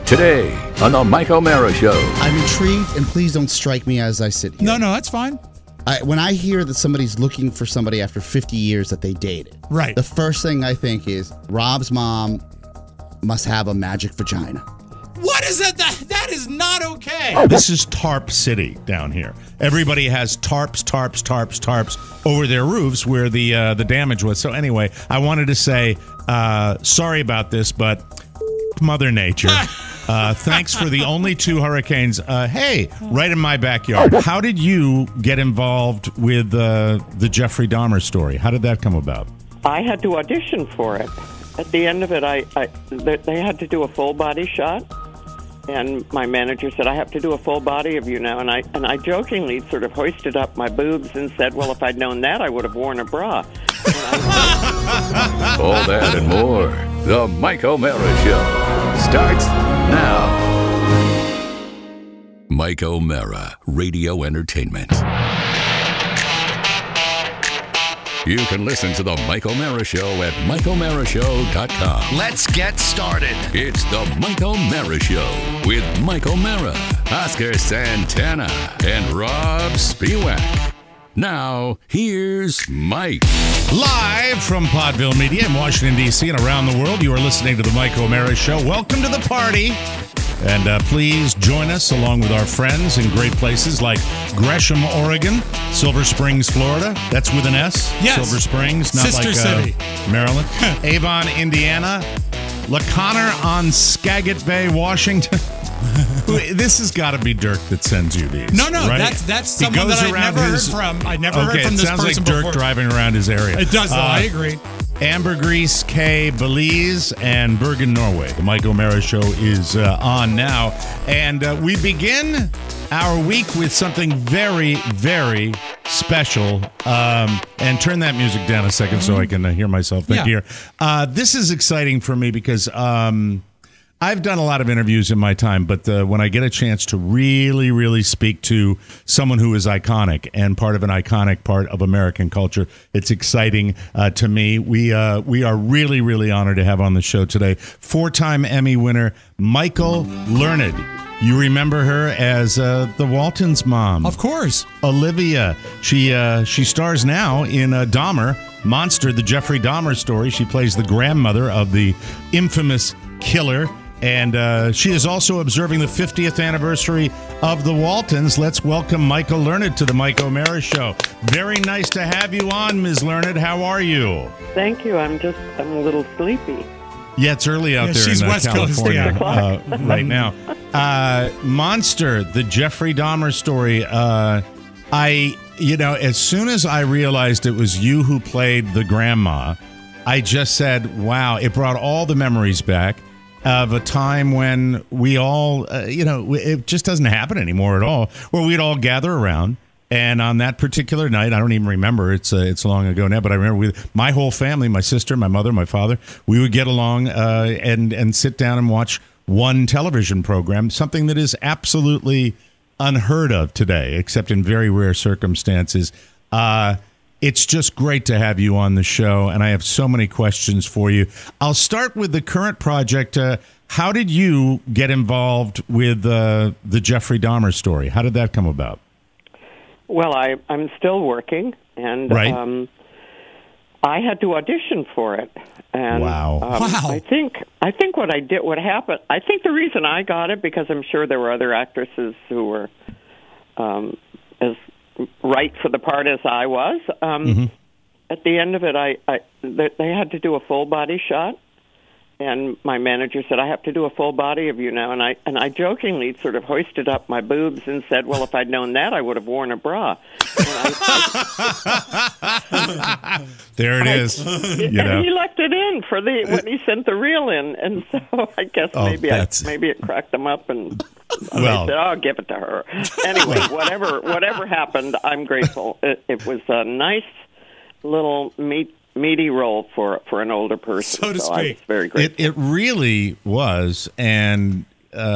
Today on the Mike O'Mara Show. I'm intrigued, and please don't strike me as I sit here. No, that's fine. When I hear that somebody's looking for somebody after 50 years that they dated, right, the first thing I think is Rob's mom must have a magic vagina. What is that? That is not okay. This is Tarp City down here. Everybody has tarps over their roofs where the damage was. So anyway, I wanted to say sorry about this, but Mother Nature. Thanks for the only 2 hurricanes. Hey, right in my backyard. How did you get involved with the Jeffrey Dahmer story? How did that come about? I had to audition for it. At the end of it, they had to do a full body shot, and my manager said, "I have to do a full body of you now." And I jokingly sort of hoisted up my boobs and said, "Well, if I'd known that, I would have worn a bra." All that and more. The Mike O'Mara Show starts now. Mike O'Mara, Radio Entertainment. You can listen to the Mike O'Mara Show at MikeO'MaraShow.com. Let's get started. It's the Mike O'Mara Show with Mike O'Mara, Oscar Santana, and Rob Spiewak. Now, here's Mike. Live from Podville Media in Washington, D.C. and around the world, you are listening to the Mike O'Mara Show. Welcome to the party. And please join us along with our friends in great places like Gresham, Oregon, Silver Springs, Florida. That's with an S. Yes. Silver Springs, not Sister like City. Maryland. Avon, Indiana. LaConner on Skagit Bay, Washington. This has got to be Dirk that sends you these. No, right? that's someone that I've never heard from. I never heard from this person Okay, it sounds like Dirk before. driving around his area. It does, though. I agree. Ambergris, K, Belize, and Bergen, Norway. The Mike O'Mara Show is on now. And we begin our week with something very, very special. And turn that music down a second so I can hear myself think here. This is exciting for me because I've done a lot of interviews in my time, but when I get a chance to really, really speak to someone who is iconic and part of an iconic part of American culture, it's exciting to me. We are really, really honored to have on the show today 4-time Emmy winner Michael Learned. You remember her as the Waltons' mom. Of course. Olivia. She stars now in Dahmer, Monster, the Jeffrey Dahmer story. She plays the grandmother of the infamous killer. And she is also observing the 50th anniversary of the Waltons. Let's welcome Michael Learned to the Mike O'Mara Show. Very nice to have you on, Ms. Learned. How are you? Thank you. I'm a little sleepy. Yeah, it's early out there she's in West California Coast, right now. Monster, the Jeffrey Dahmer story. As soon as I realized it was you who played the grandma, I just said, wow, it brought all the memories back of a time when we all, it just doesn't happen anymore at all, where we'd all gather around. And on that particular night, I don't even remember, it's long ago now, but I remember my whole family, my sister, my mother, my father, we would get along and sit down and watch one television program, something that is absolutely unheard of today, except in very rare circumstances. It's just great to have you on the show, and I have so many questions for you. I'll start with the current project. How did you get involved with the Jeffrey Dahmer story? How did that come about? Well, I'm still working, and right. I had to audition for it. And, wow! I think what happened. I think the reason I got it, because I'm sure there were other actresses who were as right for the part as I was. At the end of it, they had to do a full body shot, and my manager said, "I have to do a full body of you now." And I jokingly sort of hoisted up my boobs and said, "Well, if I'd known that, I would have worn a bra." There it is. And he left it in for when he sent the reel in, and so I guess maybe it cracked them up, and they said, "I'll give it to her." Anyway, whatever happened, I'm grateful. It was a nice little meaty role for an older person, so to speak. I was very grateful. It really was, and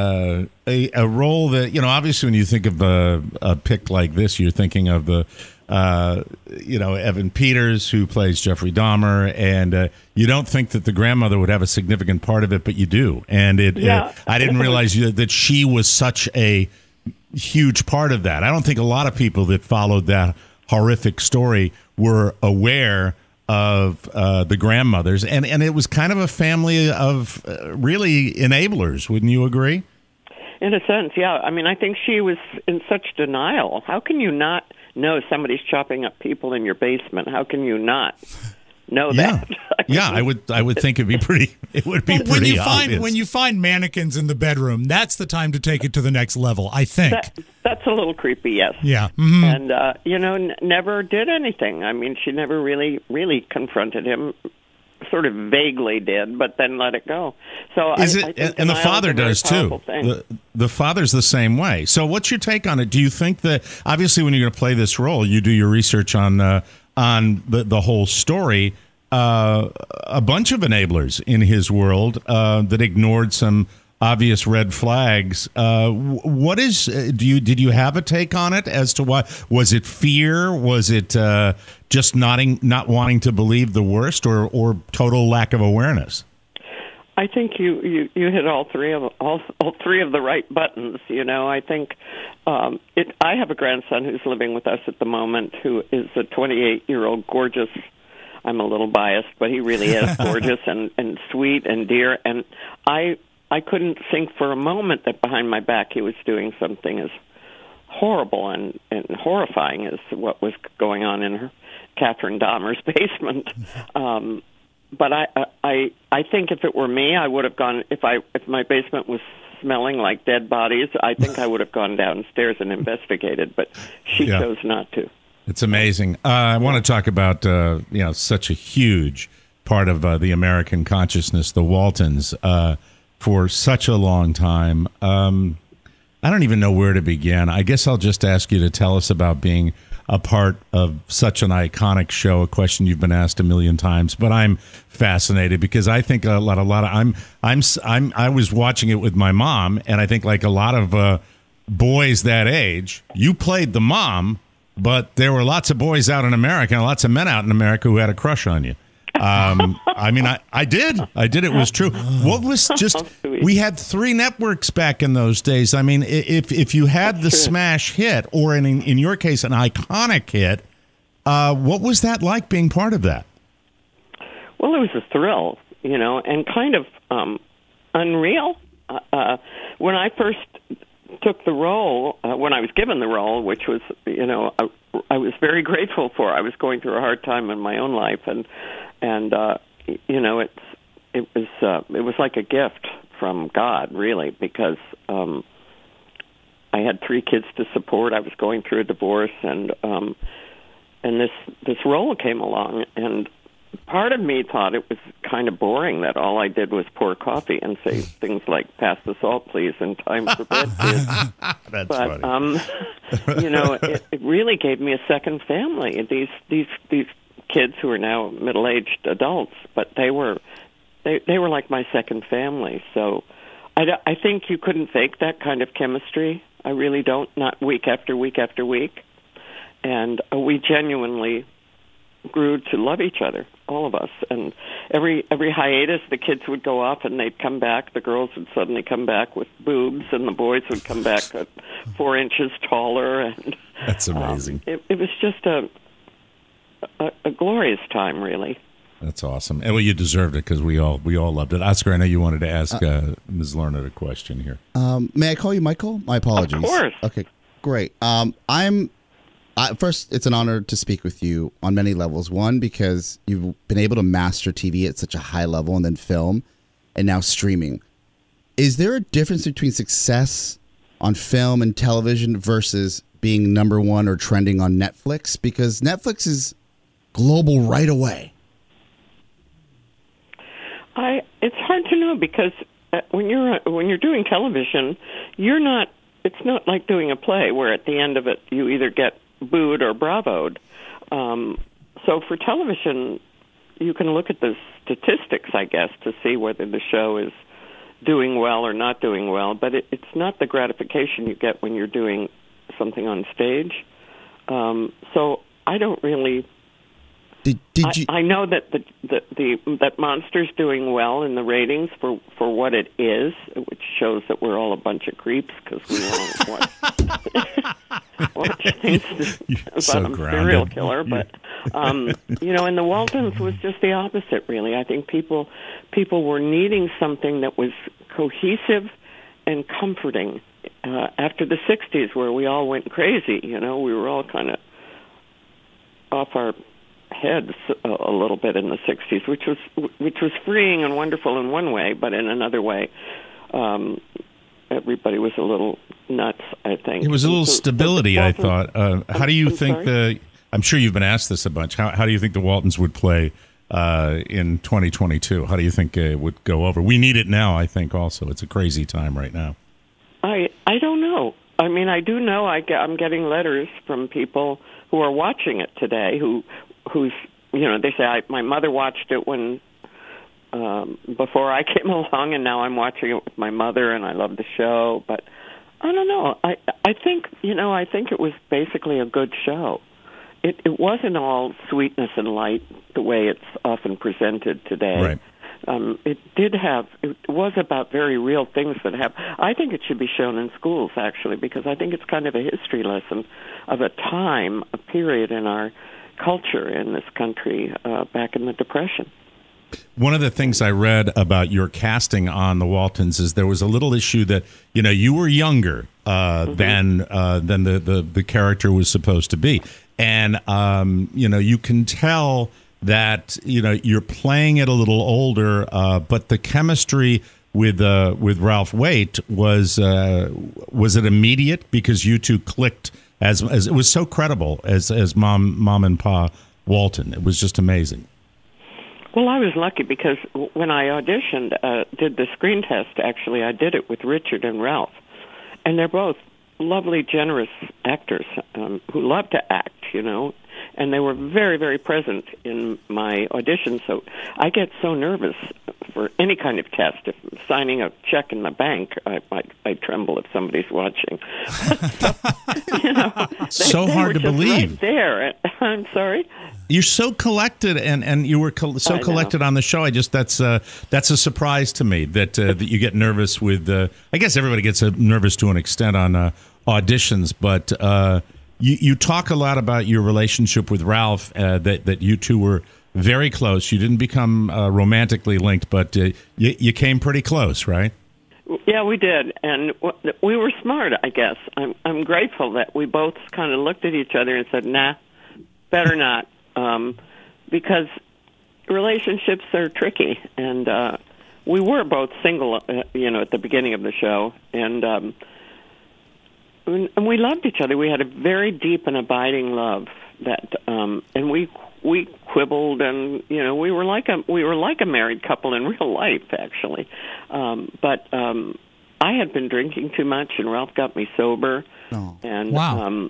a role that, obviously when you think of a pick like this, you're thinking of the Evan Peters, who plays Jeffrey Dahmer, and you don't think that the grandmother would have a significant part of it, but you do. And I didn't realize that she was such a huge part of that. I don't think a lot of people that followed that horrific story were aware of the grandmothers, and it was kind of a family of really enablers. Wouldn't you agree? In a sense, yeah. I mean, I think she was in such denial. How can you not know somebody's chopping up people in your basement? How can you not know that? I would think it would be pretty obvious. When you find mannequins in the bedroom, that's the time to take it to the next level, I think. That's a little creepy, yes. Yeah. Mm-hmm. And, never did anything. I mean, she never really confronted him. Sort of vaguely did, but then let it go. So I think and the father does too. The father's the same way. So what's your take on it? Do you think that obviously when you're going to play this role, you do your research on the whole story? A bunch of enablers in his world that ignored some obvious red flags. Did you have a take on it as to why? Was it fear? Was it just not wanting to believe the worst, or total lack of awareness? I think you hit all three of the right buttons. I think I have a grandson who's living with us at the moment, who is a 28-year-old gorgeous. I'm a little biased, but he really is gorgeous and sweet and dear. And I couldn't think for a moment that behind my back he was doing something as horrible and horrifying as what was going on in Catherine Dahmer's basement. But I think if it were me, I would have gone. If my basement was smelling like dead bodies, I think I would have gone downstairs and investigated. But she chose not to. It's amazing. I want to talk about such a huge part of the American consciousness, the Waltons. For such a long time. I don't even know where to begin. I guess I'll just ask you to tell us about being a part of such an iconic show, a question you've been asked a million times, but I'm fascinated because I think I was watching it with my mom, and I think like a lot of boys that age, you played the mom, but there were lots of boys out in America and lots of men out in America who had a crush on you. I did. It was true. What was we had 3 networks back in those days. I mean, if you had the smash hit, or in your case, an iconic hit, what was that like being part of that? Well, it was a thrill, and kind of unreal. When I first took the role, when I was given the role, which was, I was very grateful for. I was going through a hard time in my own life, and it was like a gift from God, really, because I had 3 kids to support. I was going through a divorce, and this role came along, and part of me thought it was kind of boring that all I did was pour coffee and say things like "pass the salt, please," and "time for bed, kids." That's but funny. It really gave me a second family. These kids who are now middle-aged adults, but they were like my second family. So I think you couldn't fake that kind of chemistry. I really don't. Not week after week after week, and we genuinely grew to love each other, all of us. And every hiatus, the kids would go off and they'd come back. The girls would suddenly come back with boobs, and the boys would come back at 4 inches taller. And that's amazing. It was just a glorious time, really. That's awesome. And well, you deserved it because we all loved it. Oscar, I know you wanted to ask Ms. Lerner a question here. May I call you Michael? My apologies. Of course. Okay, great. First, it's an honor to speak with you on many levels. One, because you've been able to master TV at such a high level, and then film, and now streaming. Is there a difference between success on film and television versus being #1 or trending on Netflix? Because Netflix is global right away. It's hard to know, because when you're doing television, it's not like doing a play where at the end of it you either get booed or bravoed. So for television, you can look at the statistics, I guess, to see whether the show is doing well or not doing well. But it's not the gratification you get when you're doing something on stage. So I don't really. Did you? I know that that Monster's doing well in the ratings for what it is, which shows that we're all a bunch of creeps because we want to watch things about so a serial killer. But and the Waltons was just the opposite, really. I think people were needing something that was cohesive and comforting after the '60s, where we all went crazy. We were all kind of off our heads a little bit in the '60s, which was freeing and wonderful in one way, but in another way, everybody was a little nuts. I think it was a little stability. I thought. How do you think I'm sure you've been asked this a bunch. How do you think the Waltons would play in 2022? How do you think it would go over? We need it now. I think also it's a crazy time right now. I don't know. I mean, I do know I'm getting letters from people who are watching it today who's they say my mother watched it when before I came along, and now I'm watching it with my mother, and I love the show. But I don't know. I think it was basically a good show. It wasn't all sweetness and light the way it's often presented today. Right. It was about very real things that happened. I think it should be shown in schools, actually, because I think it's kind of a history lesson of a period in our culture in this country back in the Depression. One of the things I read about your casting on the Waltons is there was a little issue that you were younger than the character was supposed to be, and you can tell that you're playing it a little older, but the chemistry with Ralph Waite was it immediate because you two clicked as it was so credible as mom and pa Walton. It was just amazing. Well, I was lucky because when I auditioned, did the screen test, actually, I did it with Richard and Ralph. And they're both lovely, generous actors who love to act, and they were very, very present in my audition. So I get so nervous for any kind of test. If I'm signing a check in the bank, I tremble if somebody's watching. So they hard were to believe. Right there. I'm sorry? You're so collected, and you were so collected on the show. That's a surprise to me that you get nervous with. I guess everybody gets nervous to an extent on auditions, but you talk a lot about your relationship with Ralph. That you two were very close. You didn't become romantically linked, but you came pretty close, right? Yeah, we did, and we were smart. I guess I'm grateful that we both kind of looked at each other and said, "Nah, better not." Because relationships are tricky, and we were both single, at the beginning of the show, and we loved each other. We had a very deep and abiding love that, and we quibbled, and we were like a married couple in real life, actually. But I had been drinking too much, and Ralph got me sober, and wow.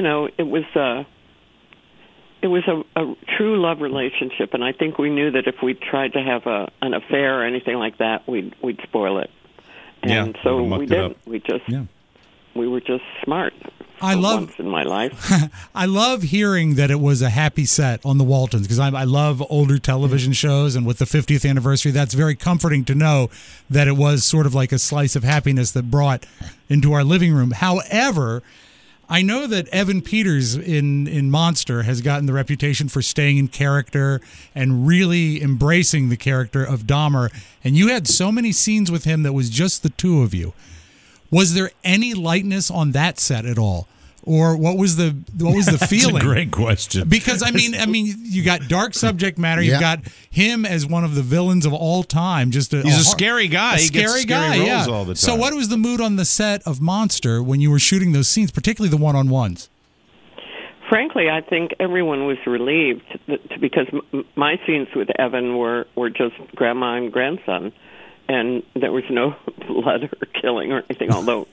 It was a true love relationship, and I think we knew that if we tried to have an affair or anything like that, we'd spoil it. And so we didn't. We were just smart. Once in my life. I love hearing that it was a happy set on the Waltons because I love older television shows, and with the 50th anniversary, that's very comforting to know that it was sort of like a slice of happiness that brought into our living room. However, I know that Evan Peters in Monster has gotten the reputation for staying in character and really embracing the character of Dahmer, and you had so many scenes with him that was just the two of you. Was there any lightness on that set at all? Or what was the feeling? That's a great question. Because I mean, you got dark subject matter. You've got him as one of the villains of all time. He's a scary guy. He gets scary roles all the time. So, what was the mood on the set of Monster when you were shooting those scenes, particularly the one-on-ones? Frankly, I think everyone was relieved because my scenes with Evan were just grandma and grandson, and there was no blood or killing or anything. Although,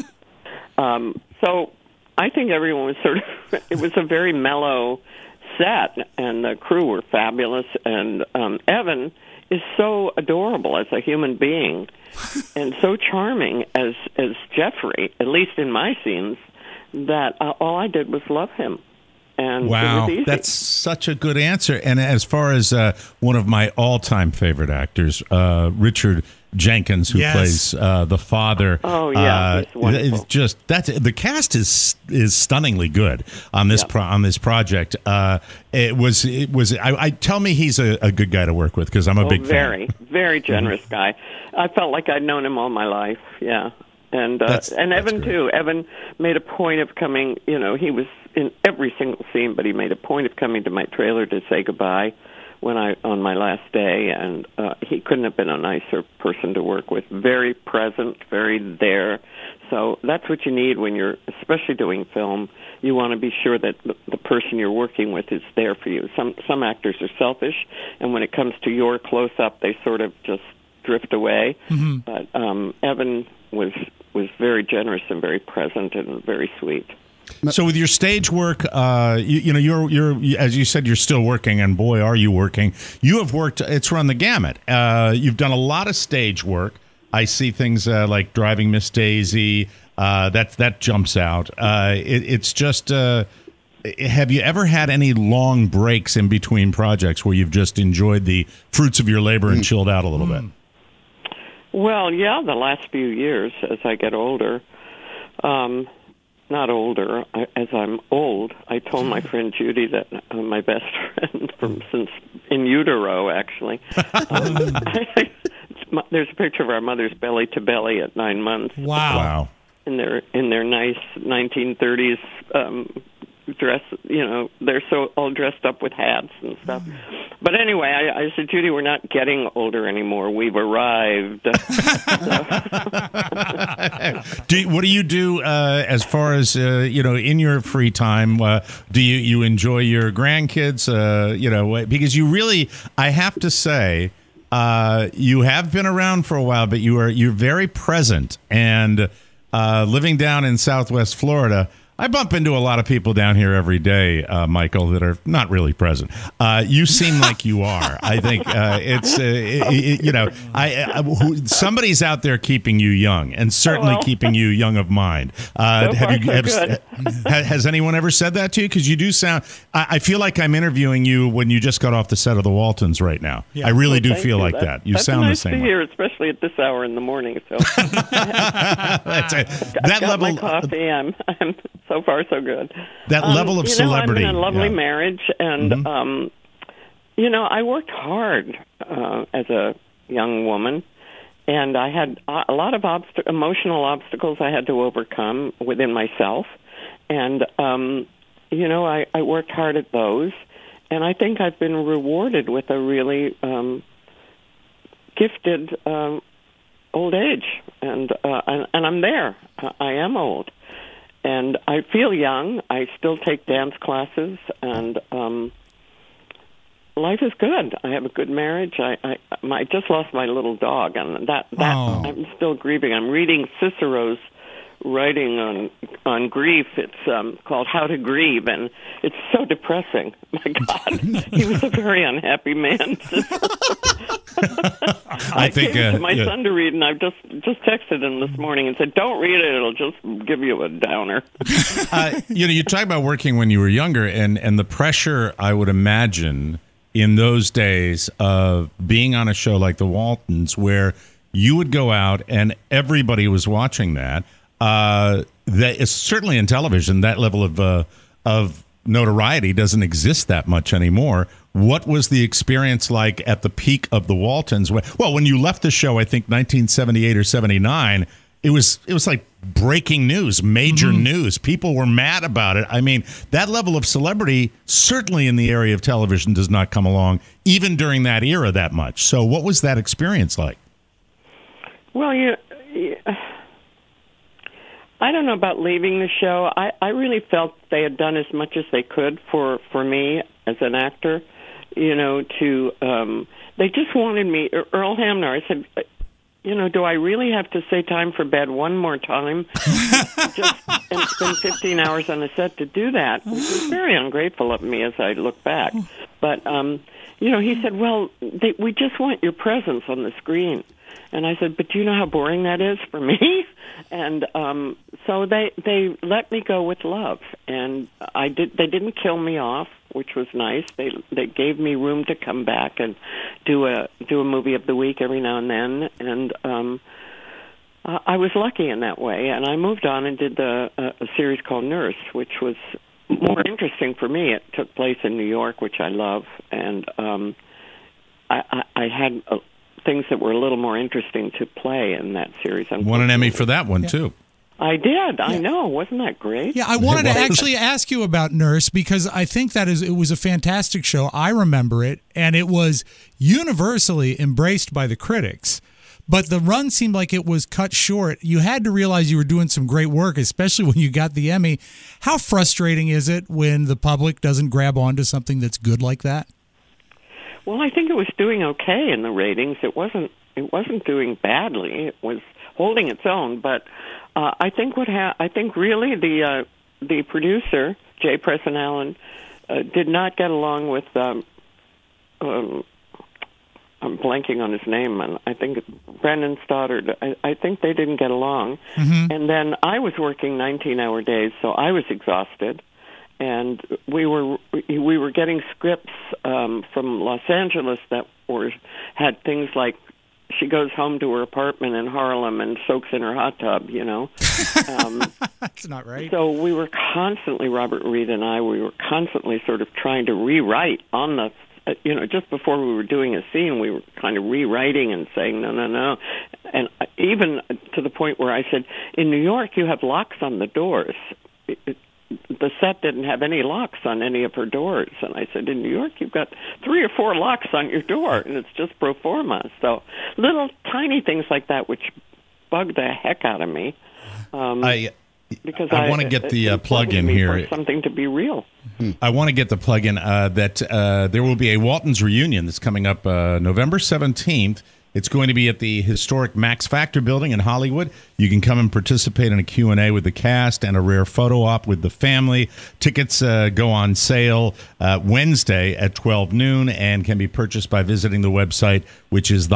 so. I think everyone was it was a very mellow set, and the crew were fabulous, and Evan is so adorable as a human being, and so charming as Jeffrey, at least in my scenes, that all I did was love him. And Wow, it was easy. that's such a good answer. And as far as one of my all-time favorite actors, Richard Jenkins, who Yes. plays the father. Oh, yeah, he's wonderful. It's just the cast is stunningly good on this on this project. It was. I tell me he's a good guy to work with because I'm a big very, fan. very generous guy. I felt like I'd known him all my life. Yeah. And That's Evan great. too. Evan made a point of coming. You know, he was in every single scene, but he made a point of coming to my trailer to say goodbye on my last day. And he couldn't have been a nicer person to work with. Very present, very there. So that's what you need when you're, especially doing film. You want to be sure that the person you're working with is there for you. Some actors are selfish, and when it comes to your close up, they sort of just drift away. Mm-hmm. But Evan was very generous and very present and very sweet. So with your stage work, you're as you said, you're still working, and boy, are you working! You have worked; it's run the gamut. You've done a lot of stage work. I see things like Driving Miss Daisy. That jumps out. It's just. Have you ever had any long breaks in between projects where you've just enjoyed the fruits of your labor and chilled out a little bit? Well, yeah, the last few years as I get older. Not older, as I'm old. I told my friend Judy that my best friend since in utero, actually. There's a picture of our mother's belly to belly at 9 months. Wow. In their nice 1930s dress. You know, they're so all dressed up with hats and stuff. But anyway, I said, Judy, we're not getting older anymore. We've arrived. What do you do as far as in your free time? Do you enjoy your grandkids? Because you really, I have to say, you have been around for a while, but you're very present. And living down in Southwest Florida, I bump into a lot of people down here every day, Michael, that are not really present. You seem like you are. I think somebody's out there keeping you young, and certainly keeping you young of mind. Has anyone ever said that to you? Because you do sound. I feel like I'm interviewing you when you just got off the set of The Waltons right now. Yeah. I really do feel like that. You sound nice the same. To hear, especially at this hour in the morning. So that level. My coffee. I'm so far so good. That level of celebrity. I'm in a lovely marriage, and I worked hard as a young woman, and I had a lot of emotional obstacles I had to overcome within myself, and I worked hard at those, and I think I've been rewarded with a really gifted old age, and I'm there. I am old. And I feel young. I still take dance classes, and life is good. I have a good marriage. I just lost my little dog, and that I'm still grieving. I'm reading Cicero's writing on grief. It's called How to Grieve, and it's so depressing. My God, he was a very unhappy man. I gave it to my son to read, and I just texted him this morning and said, "Don't read it; it'll just give you a downer." You talk about working when you were younger, and the pressure I would imagine in those days of being on a show like The Waltons, where you would go out and everybody was watching that. That is certainly in television. That level of notoriety doesn't exist that much anymore. What was the experience like at the peak of The Waltons? When you left the show, I think 1978 or 79, it was like breaking news, major news. People were mad about it. I mean, that level of celebrity certainly in the area of television does not come along, even during that era, that much. So what was that experience like? Well, I don't know about leaving the show. I really felt they had done as much as they could for me as an actor. They just wanted me. Earl Hamner, I said, do I really have to say time for bed one more time? And spend 15 hours on a set to do that, which was very ungrateful of me as I look back. But, he said, well, we just want your presence on the screen. And I said, but do you know how boring that is for me? And so they let me go with Love, and I did. They didn't kill me off, which was nice. They gave me room to come back and do a movie of the week every now and then, and I was lucky in that way. And I moved on and did a series called Nurse, which was more interesting for me. It took place in New York, which I love, and I had things that were a little more interesting to play in that series. Won an Emmy for that one, too. I did. I know. Wasn't that great? Yeah, I wanted to actually ask you about Nurse because I think it was a fantastic show. I remember it, and it was universally embraced by the critics. But the run seemed like it was cut short. You had to realize you were doing some great work, especially when you got the Emmy. How frustrating is it when the public doesn't grab onto something that's good like that? Well, I think it was doing okay in the ratings. It wasn't doing badly. It was holding its own. But I think I think really the producer, Jay Preston Allen, did not get along with. I'm blanking on his name, and I think Brendan Stoddard. I think they didn't get along. Mm-hmm. And then I was working 19-hour days, so I was exhausted. And we were getting scripts from Los Angeles that had things like she goes home to her apartment in Harlem and soaks in her hot tub, you know. That's not right. So we were constantly, Robert Reed and I, we were constantly sort of trying to rewrite on the, just before we were doing a scene, we were kind of rewriting and saying, no. And even to the point where I said, in New York, you have locks on the doors. The set didn't have any locks on any of her doors. And I said, in New York, you've got 3 or 4 locks on your door, and it's just pro forma. So little tiny things like that, which bugged the heck out of me. Because I want to get the plug in here. For something to be real. I want to get the plug in that there will be a Waltons reunion that's coming up November 17th. It's going to be at the historic Max Factor building in Hollywood. You can come and participate in a Q&A with the cast and a rare photo op with the family. Tickets go on sale Wednesday at 12 noon and can be purchased by visiting the website, which is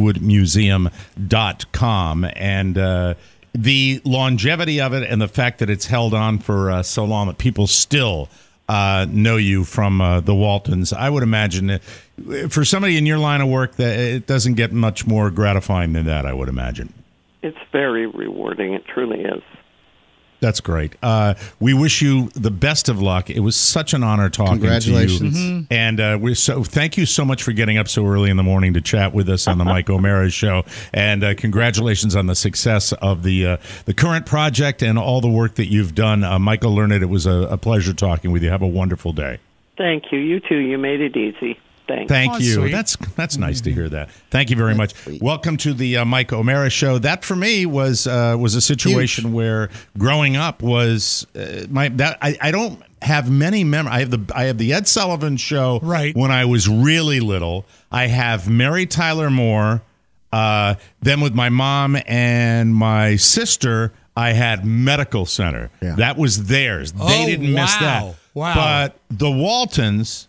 thehollywoodmuseum.com. And the longevity of it and the fact that it's held on for so long that people still know you from the Waltons, I would imagine for somebody in your line of work that it doesn't get much more gratifying than that, I would imagine. It's very rewarding. It truly is. That's great. We wish you the best of luck. It was such an honor talking to you. Congratulations. Mm-hmm. And thank you so much for getting up so early in the morning to chat with us on the Mike O'Mara Show. And congratulations on the success of the current project and all the work that you've done. Michael Learned, it was a pleasure talking with you. Have a wonderful day. Thank you. You too. You made it easy. Thank you. Sweet. That's nice to hear that. Thank you very much. Sweet. Welcome to the Mike O'Mara Show. That for me was a situation Huge. where growing up was I don't have many memories. I have the Ed Sullivan Show right. when I was really little. I have Mary Tyler Moore. Then with my mom and my sister, I had Medical Center. Yeah. That was theirs. They didn't miss that. Wow. But the Waltons.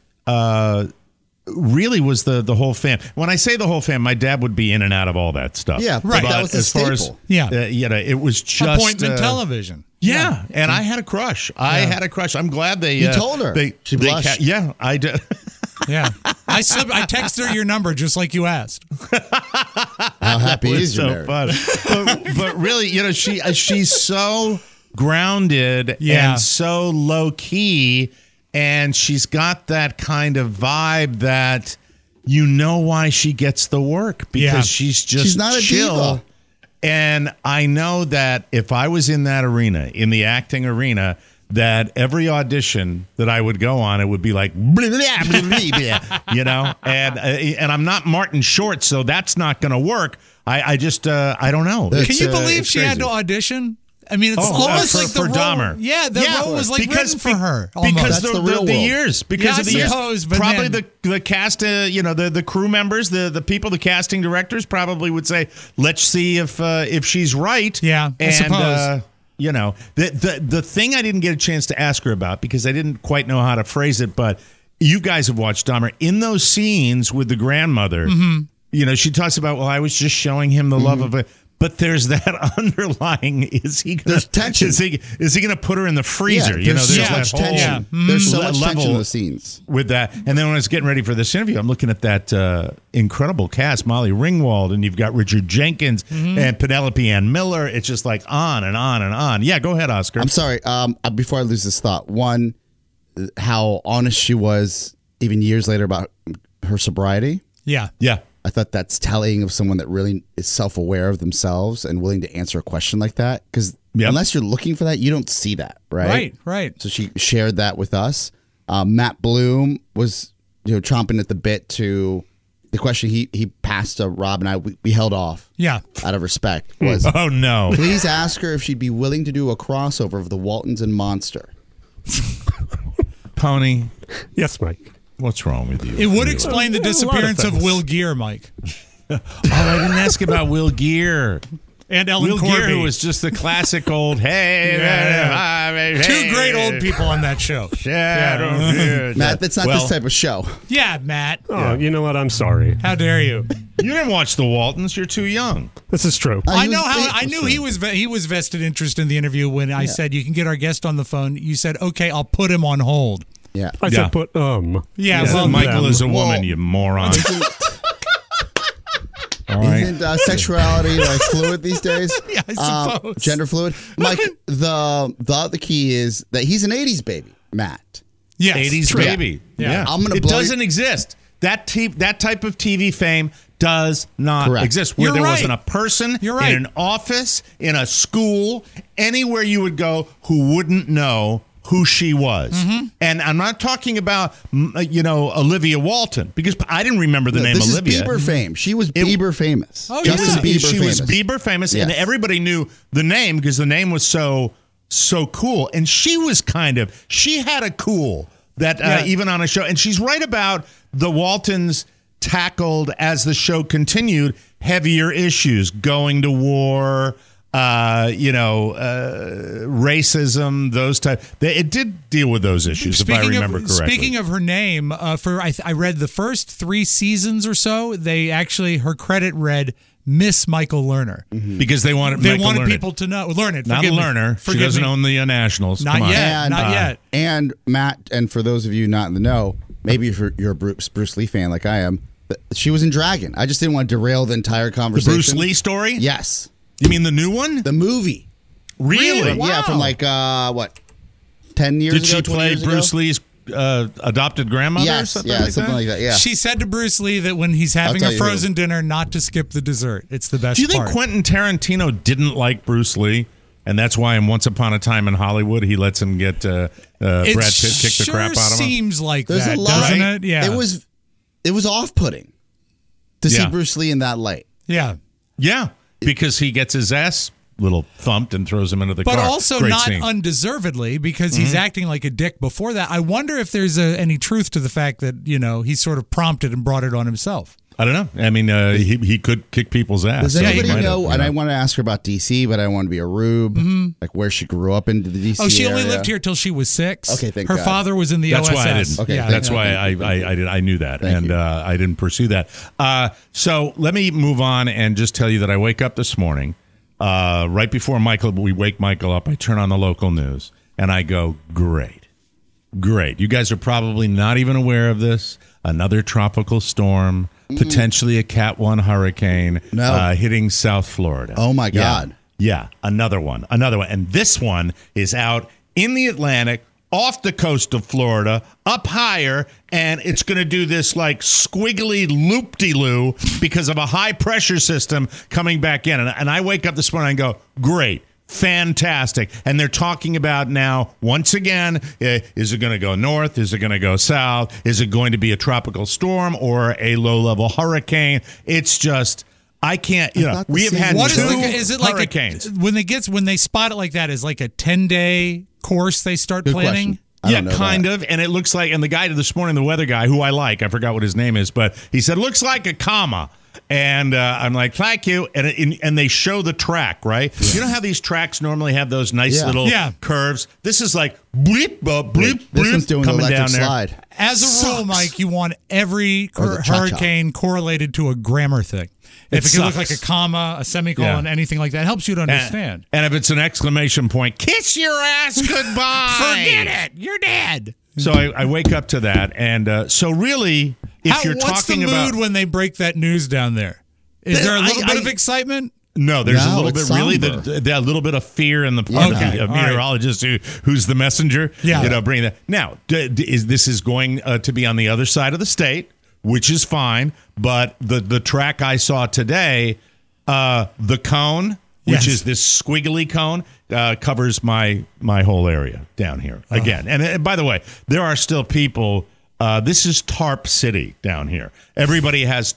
Really was the whole fam. When I say the whole fam, my dad would be in and out of all that stuff. Yeah, right. That was a staple. It was just appointment television. Yeah, and I had a crush. I had a crush. I'm glad they. You told her. She blushed. Yeah, I did. Yeah, I texted her your number just like you asked. How happy is your so fun. but really, she's so grounded and so low key. And she's got that kind of vibe that you know why she gets the work because she's not a chill. diva. And I know that if I was in that arena, in the acting arena, that every audition that I would go on, it would be like, blah, blah, blah, blah, blah, and I'm not Martin Short, so that's not going to work. I just I don't know. Can you believe she had to audition? I mean, it's almost like the for role, Dahmer. Yeah, the role was like written for her. Almost. Because That's the real world. years. Because of the years. But probably the cast, the crew members, the people, the casting directors probably would say, let's see if she's right. Yeah, I suppose. The thing I didn't get a chance to ask her about because I didn't quite know how to phrase it, but you guys have watched Dahmer. In those scenes with the grandmother, she talks about, well, I was just showing him the love of it. But there's that underlying. Is he? Gonna, There's tension. Is he going to put her in the freezer? Yeah, there's so that much whole tension. There's so much level tension in the scenes. with that. And then when I was getting ready for this interview, I'm looking at that incredible cast: Molly Ringwald, and you've got Richard Jenkins and Penelope Ann Miller. It's just like on and on and on. Yeah, go ahead, Oscar. I'm sorry. Before I lose this thought, one, how honest she was even years later about her sobriety. Yeah. Yeah. I thought that's telling of someone that really is self-aware of themselves and willing to answer a question like that. Because unless you're looking for that, you don't see that, right? Right. So she shared that with us. Matt Bloom was, chomping at the bit to the question he passed to Rob and I. We held off. Yeah. Out of respect. Was Oh no! please ask her if she'd be willing to do a crossover of the Waltons and Monster. Pony, Yes, Mike. what's wrong with you? It would explain the A lot of disappearance of things. Will Geer, Mike. Oh, I didn't ask about Will Geer. And Ellen Will Corby. Geer, who was just the classic old hey, Two great old people on that show. Matt, that's not this type of show. Yeah, Matt. Oh, you know what? I'm sorry. How dare you? You didn't watch the Waltons. You're too young. This is true. I know how. I knew he was vested interest in the interview when I said you can get our guest on the phone. You said, "Okay, I'll put him on hold." Yeah. I Yeah. said put Yeah, Yeah, well, Michael is a Well, woman, you moron. All right. Isn't sexuality like fluid these days? Yeah, I suppose. Gender fluid. Mike, the key is that he's an 80s baby, Matt. yes, 80s true. baby. Yeah. I'm gonna It blow doesn't exist. That type of TV fame does not Correct. exist. Where You're there right. wasn't a person You're right. in an office, in a school, anywhere you would go who wouldn't know who she was. Mm-hmm. And I'm not talking about Olivia Walton, because I didn't remember the name This Olivia. is Bieber fame. She was Bieber famous. Oh, Justin yeah. Bieber she famous. was Bieber famous, Yes. and everybody knew the name because the name was so cool. And she was she had a cool that even on a show. And she's right about the Waltons tackled, as the show continued, heavier issues, going to war, racism, those type. It did deal with those issues, if I remember correctly. Speaking of her name, I read the first 3 seasons or so. Her credit read Miss Michael Lerner. Because they wanted people to learn it. not Forgive a me. learner. She Forgive doesn't me. own the Nationals. Not Come on. yet. Not yet. And Matt, and for those of you not in the know, maybe if you're a Bruce Lee fan like I am, she was in Dragon. I just didn't want to derail the entire The conversation. Bruce Lee story? Yes. You mean the new one? The movie. Really? Yeah, from 10 years Did ago, she 20 play years ago? Bruce Lee's adopted grandmother or Yes, something yeah, like something that? like that. Yeah. She said to Bruce Lee that when he's having tell a you who. frozen dinner, not to skip the dessert. It's the best Do you think part. Quentin Tarantino didn't like Bruce Lee? And that's why in Once Upon a Time in Hollywood, he lets him get Brad Pitt kick the crap out of him? Seems like There's that, a lot. doesn't it? Yeah. It was off-putting to see Yeah. Bruce Lee in that light. Yeah. Yeah, because he gets his ass little thumped and throws him into the But car. also Great not scene. undeservedly, because he's acting like a dick before that. I wonder if there's any truth to the fact that, he sort of prompted and brought it on himself. I don't know. I mean, he could kick people's ass. Does So he anybody might have, know? you And I want to ask her about DC, but I want to be a rube, like where she grew up in the DC Oh, she only area. lived here till she was 6. Okay, thank Her God. father was in the That's OSS. why I didn't. Okay, Yeah. That's why I knew that, Thank and you. I didn't pursue that. So let me move on and just tell you that I wake up this morning, right before we wake Michael up. I turn on the local news and I go, great. You guys are probably not even aware of this. Another tropical storm, potentially a Cat 1 hurricane, No. hitting South Florida. Oh, my God. Yeah, another one. And this one is out in the Atlantic, off the coast of Florida, up higher, and it's going to do this like squiggly loop-de-loo because of a high-pressure system coming back in. And I wake up this morning and go, great. Fantastic. And they're talking about now, once again, is it going to go north? Is it going to go south? Is it going to be a tropical storm or a low-level hurricane? It's just, I can't, thought the we have had season What was is two it? Is it like hurricanes. when they spot it like that? Is like a 10-day course they start Good planning? question. I Yeah, don't know kind that. of. And it looks like, and the guy this morning, the weather guy, who I like, I forgot what his name is, but he said, looks like a comma. And I'm like, thank you. And they show the track, right? Yeah. You know how these tracks normally have those nice little curves? This is like bleep, bleep, bleep. This one's doing coming the electric down there. slide. As a rule, Mike, you want every hurricane correlated to a grammar thing. If it can look like a comma, a semicolon, anything like that, helps you to understand. And if it's an exclamation point, kiss your ass goodbye. Forget it. You're dead. So I wake up to that. And so really, if you're what's talking the mood about when they break that news down there? Is there a little bit of excitement? No, there's a little it's bit, really, somber. a little bit of fear in the part of the meteorologist who's the messenger. Yeah. Bring that. Now, this is going to be on the other side of the state, which is fine. But the track I saw today, the cone, which is this squiggly cone, covers my whole area down here again. And by the way, there are still people. This is Tarp City down here. Everybody has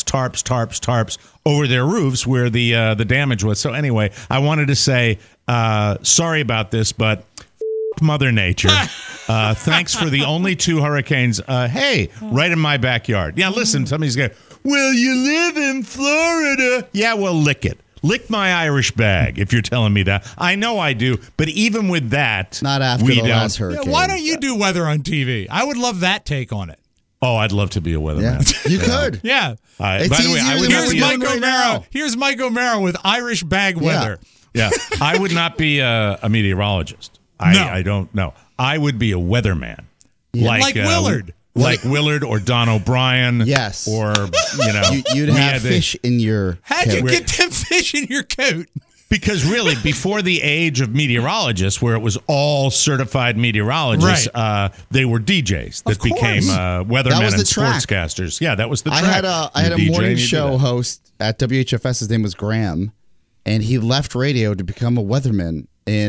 tarps over their roofs where the damage was. So anyway, I wanted to say sorry about this, but Mother Nature. Thanks for the only 2 hurricanes. Hey, right in my backyard. Yeah, listen, somebody's going, well, you live in Florida. Yeah, well, lick it. Lick my Irish bag, if you're telling me that. I know I do, but even with that, Not after the last hurricane. Yeah, why don't you do weather on TV? I would love that take on it. Oh, I'd love to be a weatherman. Yeah, you could. Yeah. It's by the way, easier I would than not Here's be Mike right O'Mara. now. Here's Mike O'Mara with Irish bag weather. Yeah, I would not be a meteorologist. I don't know. I would be a weatherman. Like Willard. Like Willard or Don O'Brien. Yes. Or, You'd have fish in your How'd you coat. get them fish in your coat? Because really, before the age of meteorologists, where it was all certified meteorologists, they were DJs that became weathermen That was and the track. sportscasters. Yeah, that was the I track. had a DJ, morning you do show that. host at WHFS. His name was Graham, and he left radio to become a weatherman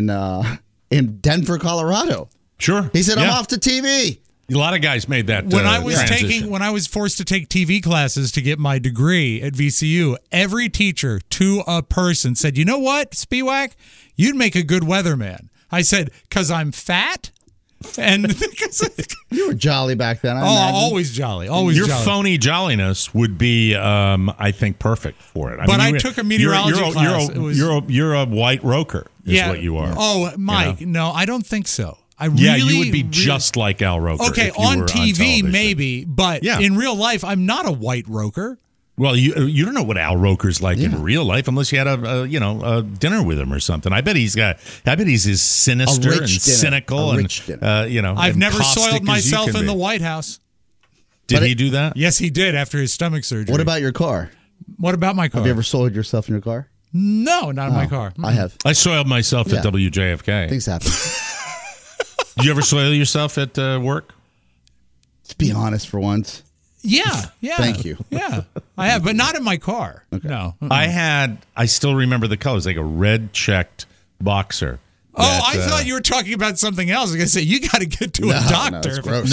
in Denver, Colorado. Sure. He said, "I'm Yeah. off to TV." A lot of guys made that When I was transition. when I was forced to take TV classes to get my degree at VCU, every teacher to a person said, "You know what, Spiewak, you'd make a good weatherman." I said, "'Cause I'm fat." And You were jolly back then. I imagine. always jolly, always Your jolly. phony jolliness would be, I think, perfect for it. But I took a meteorology class. You're a white roker, is what you are. Oh, Mike, no, I don't think so. You would be just like Al Roker. Okay, if you on were TV television. maybe, but in real life, I'm not a white roker. Well, you don't know what Al Roker's like in real life unless you had a dinner with him or something. I bet he's as sinister and cynical and I've never soiled myself in the White House. Did he do that? Yes, he did after his stomach surgery. What about your car? What about my car? Have you ever soiled yourself in your car? No, not in my car. I have. I soiled myself at WJFK. Things happen. Did you ever soil yourself at work? Let's be honest for once. Yeah. Thank you. Yeah, I have, but not in my car. Okay. No. I still remember the colors, like a red checked boxer. I thought you were talking about something else. I was going to say, you got to get to a doctor. it's gross.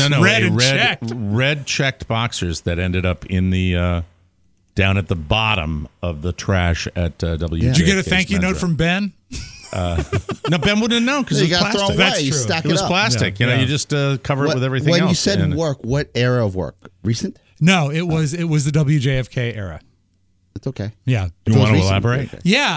Red checked boxers that ended up in the down at the bottom of the trash at WJFK. Did you get a thank you note from Ben? No, Ben wouldn't know because it was got plastic. thrown away. That's You true. stack It was up. plastic. Yeah. You just cover it with everything when else. you said And- work, what era of work? Recent? No, it was the WJFK era. It's okay. Yeah. You If it want to was recent, elaborate? okay. Yeah,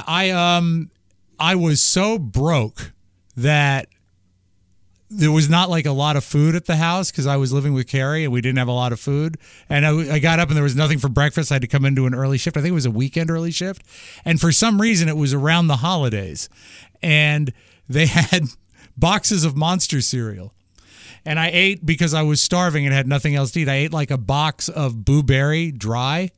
I was so broke that there was not like a lot of food at the house because I was living with Carrie and we didn't have a lot of food. And I got up and there was nothing for breakfast. I had to come into an early shift. I think it was a weekend early shift. And for some reason, it was around the holidays. And they had boxes of Monster cereal. And I ate because I was starving and had nothing else to eat. I ate like a box of Boo Berry dry.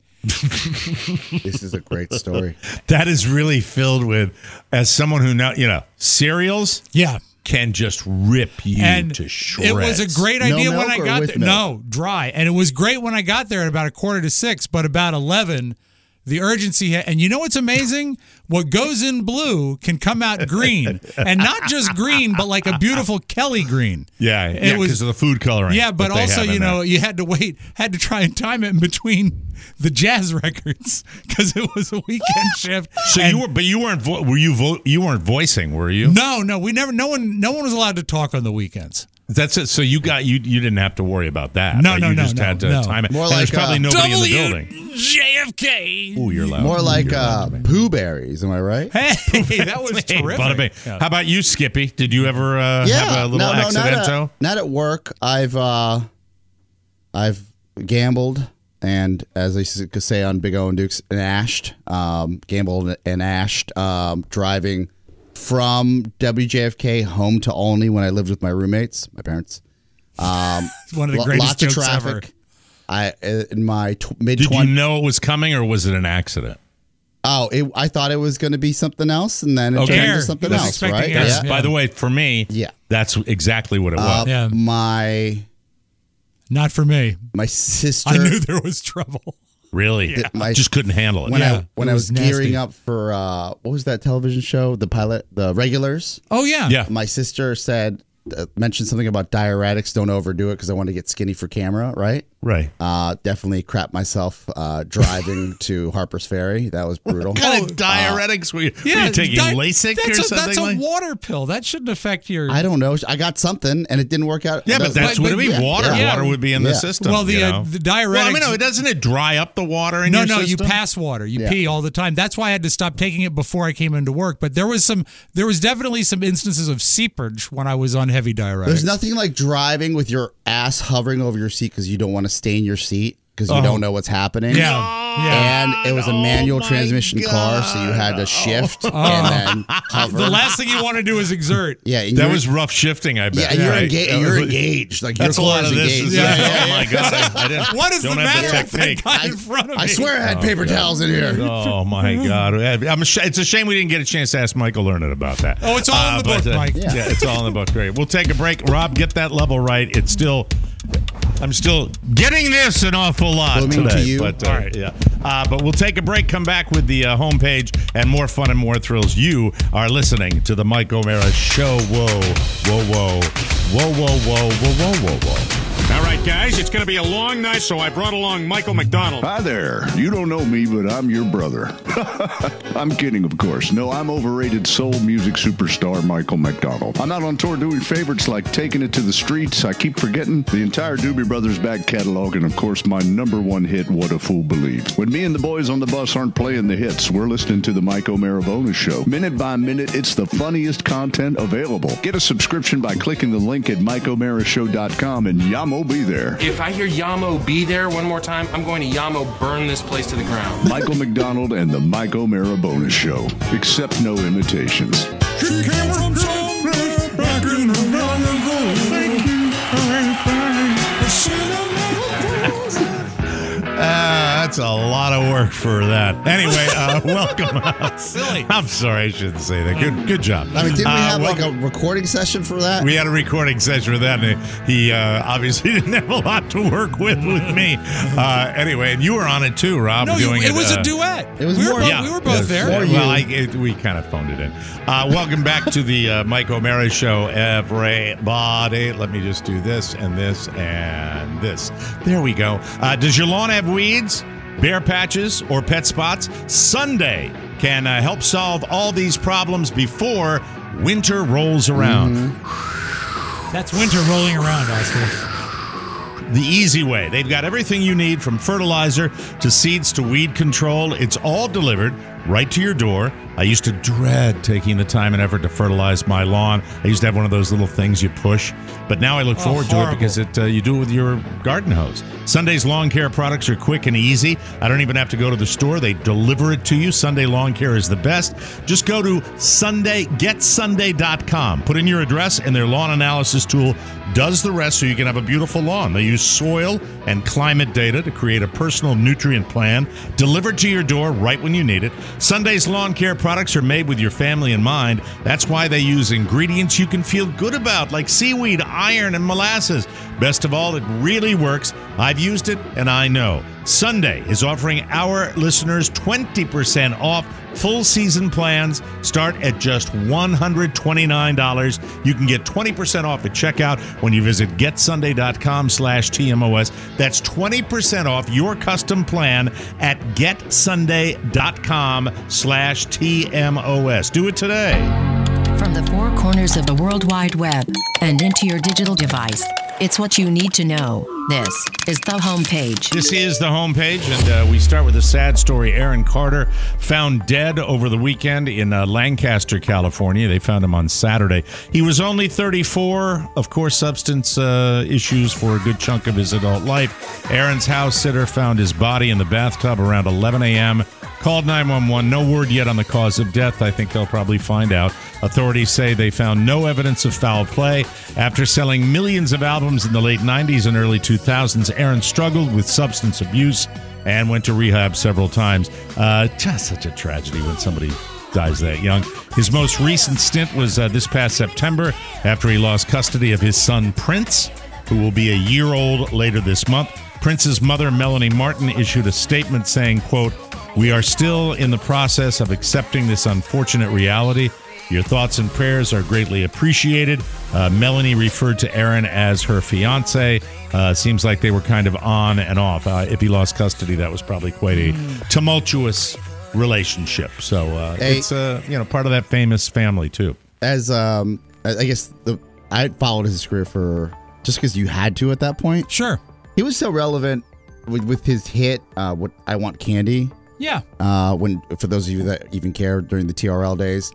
This is a great story. That is really filled with, as someone who cereals Yeah. can just rip you And to shreds. it was a great No idea when milk I or got with there. milk? No, dry. And it was great when I got there at about 5:45, but about 11, the urgency and you know what's amazing? What goes in blue can come out green. And not just green, but like a beautiful Kelly green. Yeah, It was- because of the food coloring. Yeah, but that they also, have in there. you had to try and time it in between the jazz records because it was a weekend shift. So And- you weren't you weren't voicing, were you? No, we never. No one was allowed to talk on the weekends. That's it. So you didn't have to worry about that. No, right? no, you no, just no, had to no. time it. More And there's like, probably nobody in the building. JFK. Ooh, you're loud. More like You're loud. Pooh Berries, am I right? Hey, that was Hey, terrific. bada bing. How about you, Skippy? Did you ever have a little accidento? Not at work. I've gambled, and as I could say on Big O and Dukes, and ashed, gambled and ashed, driving from WJFK home to Olney when I lived with my roommates, my parents. It's one of the greatest lots of jokes traffic. ever. In my mid Did you 20s. know it was coming, or was it an accident? I thought it was going to be something else, and then it turned into something He was else, expecting right? air. That's, Yeah. by the way, for me, that's exactly what it was. Yeah. My Not for me. sister. I knew there was trouble. Really? My- Just couldn't handle it. when Yeah, I it was was nasty. gearing up for what was that television show? The Regulars. Oh, yeah. Yeah. My sister mentioned something about diuretics. Don't overdo it because I want to get skinny for camera. Right. Right. Definitely crap myself driving to Harper's Ferry. That was brutal. What kind of diuretics were you taking? Lasix or something? That's a like? water pill. That shouldn't affect your... I don't know. I got something and it didn't work out. Yeah, but that's what it mean. Water. yeah. Water would be in the Yeah. system. Well, the you know? the diuretics... Well, I mean, no, doesn't it dry up the water in No, your no, you system? pass water. You Yeah. pee all the time. That's why I had to stop taking it before I came into work. But there was definitely some instances of seepage when I was on heavy diuretics. There's nothing like driving with your ass hovering over your seat because you don't want to stain your seat because you don't know what's happening. Yeah. And it was a manual transmission car, so you had to shift and then hover. The last thing you want to do is exert. Yeah, and That you're- was rough shifting, I bet. Yeah, and you're, right? you're engaged. Like That's a your lot car of is this. engaged. Is Oh, my God. I didn't, What is don't the have matter with technique. that guy in front of me? I swear I had paper towels in here. Oh, my God. It's a shame we didn't get a chance to ask Michael Lerner about that. Oh, it's all in the book, Mike. Yeah, it's all in the book. Great. We'll take a break. Rob, get that level right. I'm still getting this an awful lot Booming today. to you. But, All right. yeah. But we'll take a break, come back with the homepage, and more fun and more thrills. You are listening to the Mike O'Mara Show. Whoa, whoa, whoa. Whoa, whoa, whoa, whoa, whoa, whoa, whoa. All right, guys, it's going to be a long night, so I brought along Michael McDonald. Hi there. You don't know me, but I'm your brother. I'm kidding, of course. No, I'm overrated soul music superstar Michael McDonald. I'm out on tour doing favorites like Taking It to the Streets, I Keep Forgetting, the entire Doobie Brothers back catalog, and of course my #1 hit, What a Fool Believes. When me and the boys on the bus aren't playing the hits, we're listening to the Mike O'Mara Bonus Show. Minute by minute, it's the funniest content available. Get a subscription by clicking the link at MikeO'MaraShow.com, and Yamo be there. If I hear Yamo be there one more time, I'm going to Yamo burn this place to the ground. Michael McDonald and the Mike O'Mara Bonus Show. Accept no imitations. That's a lot of work for that. Anyway, welcome. Silly. I'm sorry, I shouldn't say that. Good job. I mean, didn't we have like welcome. a recording session for that? We had a recording session for that, and he obviously didn't have a lot to work with me. Anyway, and you were on it too, Rob. No, doing it was a duet. It was we were more- both, Yeah, we were both there. more you. Well, we kind of phoned it in. Welcome back to the Mike O'Mara Show, everybody. Let me just do this and this and this. There we go. Does your lawn have weeds, bare patches, or pet spots? Sunday can help solve all these problems before winter rolls around. That's winter rolling around, Oscar. The easy way. They've got everything you need from fertilizer to seeds to weed control. It's all delivered right to your door. I used to dread taking the time and effort to fertilize my lawn. I used to have one of those little things you push, but now I look forward to it horrible. because you do it with your garden hose. Sunday's lawn care products are quick and easy. I don't even have to go to the store. They deliver it to you. Sunday Lawn Care is the best. Just go to getsunday.com. Put in your address and their lawn analysis tool does the rest so you can have a beautiful lawn. They use soil and climate data to create a personal nutrient plan delivered to your door right when you need it. Sunday's lawn care products are made with your family in mind. That's why they use ingredients you can feel good about, like seaweed, iron, and molasses. Best of all, it really works. I've used it, and I know. Sunday is offering our listeners 20% off full season plans. Start at just $129. You can get 20% off at checkout when you visit getsunday.com/TMOS. That's 20% off your custom plan at getsunday.com/TMOS. Do it today. From the four corners of the World Wide Web and into your digital device, it's what you need to know. This is the homepage. This is the homepage, and we start with a sad story. Aaron Carter found dead over the weekend in Lancaster, California. They found him on Saturday. He was only 34. Of course, substance issues for a good chunk of his adult life. Aaron's house sitter found his body in the bathtub around 11 a.m., called 911. No word yet on the cause of death. I think they'll probably find out. Authorities say they found no evidence of foul play. After selling millions of albums in the late 90s and early 2000s, Aaron struggled with substance abuse and went to rehab several times. Just such a tragedy when somebody dies that young. His most recent stint was this past September after he lost custody of his son, Prince, who will be a year old later this month. Prince's mother, Melanie Martin, issued a statement saying, quote, "We are still in the process of accepting this unfortunate reality. Your thoughts and prayers are greatly appreciated." Melanie referred to Aaron as her fiance. Seems like they were kind of on and off. If he lost custody, that was probably quite a tumultuous relationship. So it's part of that famous family too. As I guess I followed his career for just because you had to at that point. Sure. He was so relevant with his hit, "What I Want Candy." Yeah. When, for those of you that even care, during the TRL days.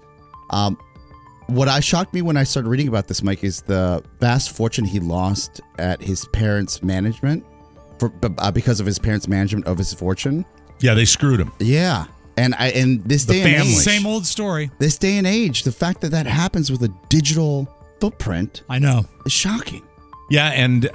What shocked me when I started reading about this, Mike, is the vast fortune he lost at his parents' management because of his parents' management of his fortune. Yeah, they screwed him. Yeah. And this day and age, same old story. This day and age, the fact that happens with a digital footprint, I know, is shocking. Yeah, and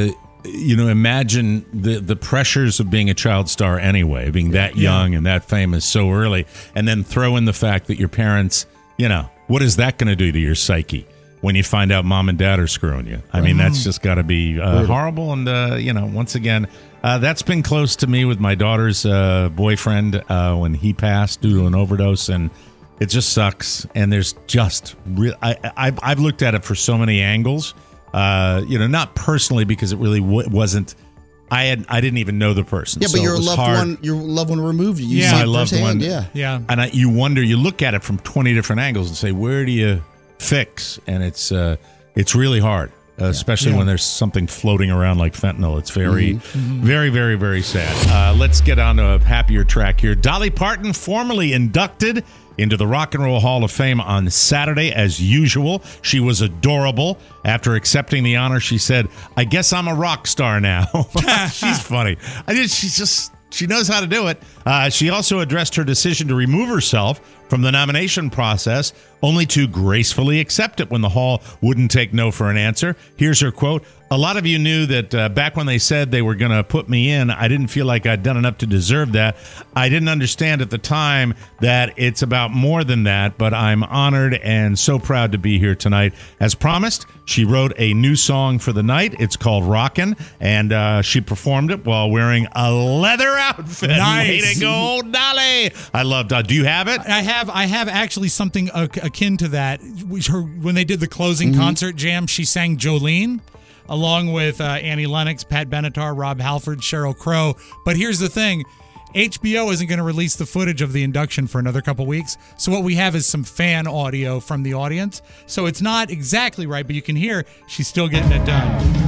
imagine the pressures of being a child star anyway, being that young and that famous so early, and then throw in the fact that your parents, what is that going to do to your psyche when you find out mom and dad are screwing you? I mean, that's just got to be horrible. And, once again, that's been close to me with my daughter's boyfriend when he passed due to an overdose, and it just sucks. And there's just I've looked at it for so many angles. Not personally, because it really wasn't. I didn't even know the person. Yeah, but so your loved one removed you. Yeah, my loved one. Yeah. And you wonder, you look at it from 20 different angles and say, where do you fix? And it's really hard, especially when there's something floating around like fentanyl. It's very, very, very, very sad. Let's get on a happier track here. Dolly Parton, formally inducted into the Rock and Roll Hall of Fame on Saturday, as usual. She was adorable. After accepting the honor, she said, "I guess I'm a rock star now." She's funny. She knows how to do it. She also addressed her decision to remove herself from the nomination process, only to gracefully accept it when the Hall wouldn't take no for an answer. Here's her quote. "A lot of you knew that back when they said they were going to put me in, I didn't feel like I'd done enough to deserve that. I didn't understand at the time that it's about more than that, but I'm honored and so proud to be here tonight." As promised, she wrote a new song for the night. It's called Rockin', and she performed it while wearing a leather outfit. Nice. Way to go, Dolly. I love that. Do you have it? I have actually something akin to that. When they did the closing concert jam, she sang Jolene, along with Annie Lennox, Pat Benatar, Rob Halford, Sheryl Crow. But here's the thing. HBO isn't going to release the footage of the induction for another couple weeks. So what we have is some fan audio from the audience. So it's not exactly right, but you can hear she's still getting it done.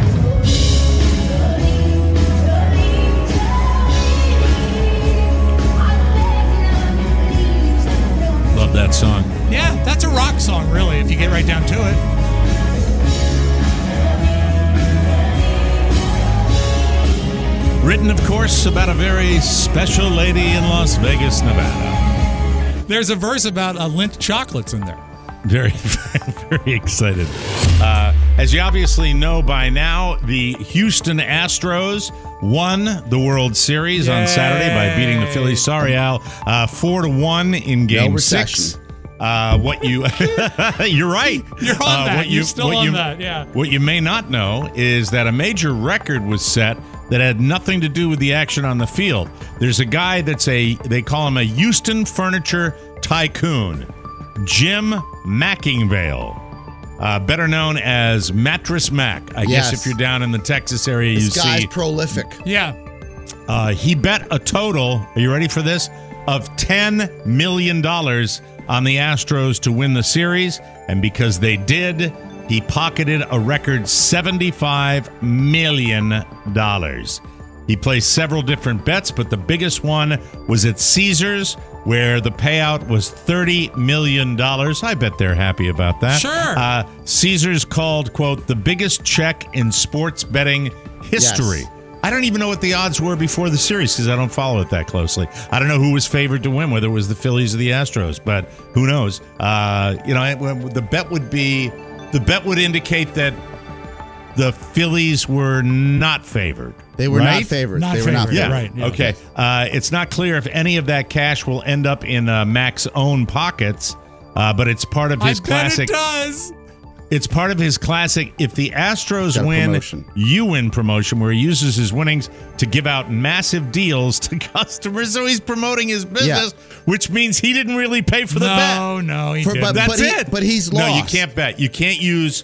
Love that song. Yeah, that's a rock song, really, if you get right down to it. Written, of course, about a very special lady in Las Vegas, Nevada. There's a verse about Lindt chocolates in there. Very, very excited. As you obviously know by now, the Houston Astros won the World Series on Saturday by beating the Phillies. Sorry, Al. 4-1 in Game 6. What you you're right. You're on that. You're still on that. Yeah. What you may not know is that a major record was set that had nothing to do with the action on the field. There's a guy they call him a Houston furniture tycoon, Jim McIngvale. Better known as Mattress Mac. I guess if you're down in the Texas area, you see. This guy's prolific. Yeah. He bet a total, are you ready for this, of $10 million on the Astros to win the series, and because they did, he pocketed a record $75 million. He placed several different bets, but the biggest one was at Caesars, where the payout was $30 million. I bet they're happy about that. Sure. Caesars called, quote, the biggest check in sports betting history. Yes. I don't even know what the odds were before the series because I don't follow it that closely. I don't know who was favored to win, whether it was the Phillies or the Astros, but who knows? The bet would indicate that the Phillies were not favored. They were right? not favored. Not they were favored, not favored. right. Yeah. Okay. It's not clear if any of that cash will end up in Mac's own pockets, but it's part of his classic. I bet it does. It's part of his classic, if the Astros Got a win, promotion. you win promotion, where he uses his winnings to give out massive deals to customers. So he's promoting his business, which means he didn't really pay for the bet. No, he didn't. That's it. But he's lost. No, you can't bet. You can't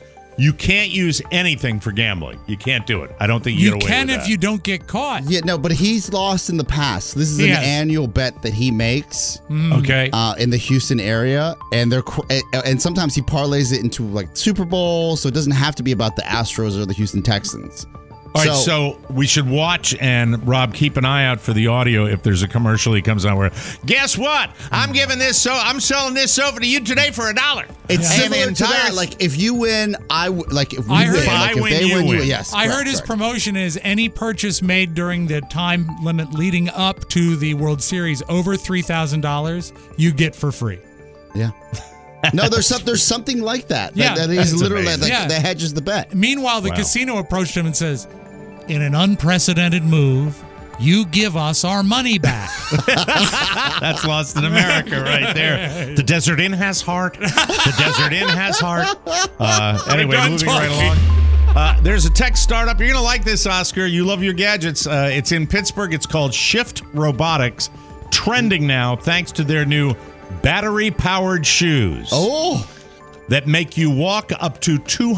use anything for gambling. You can't do it. I don't think you You get away can with if that. you don't get caught. Yeah, no, but he's lost in the past. This is an Yes. annual bet that he makes Okay. in the Houston area, and and sometimes he parlays it into like Super Bowl, so it doesn't have to be about the Astros or the Houston Texans. All right, so we should watch, and Rob, keep an eye out for the audio if there's a commercial he comes on where, guess what? I'm selling this sofa to you today for $1. It's And similar the to entire- that. Like if you win, if we I heard- win, If I like if win, they you win, win. yes. I correct, heard his correct. promotion is any purchase made during the time limit leading up to the World Series over $3,000, you get for free. Yeah. No, there's something like that. Yeah. that is That's literally amazing. like that hedges the bet. Meanwhile, the Wow. casino approached him and says, in an unprecedented move, you give us our money back. That's Lost in America right there. The Desert Inn has heart. The Desert Inn has heart. Anyway, done moving right talking. along. There's a tech startup. You're going to like this, Oscar. You love your gadgets. It's in Pittsburgh. It's called Shift Robotics. Trending now thanks to their new battery-powered shoes. Oh, That make you walk up to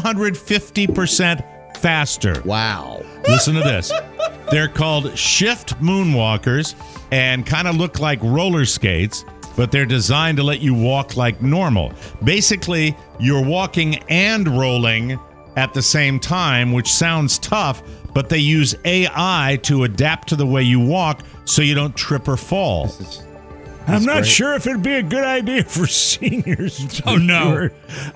250% faster. wow. Listen to this. They're called Shift Moonwalkers and kind of look like roller skates, but they're designed to let you walk like normal. Basically, you're walking and rolling at the same time, which sounds tough, but they use AI to adapt to the way you walk so you don't trip or fall. I'm not great. sure if it'd be a good idea for seniors. Oh, no.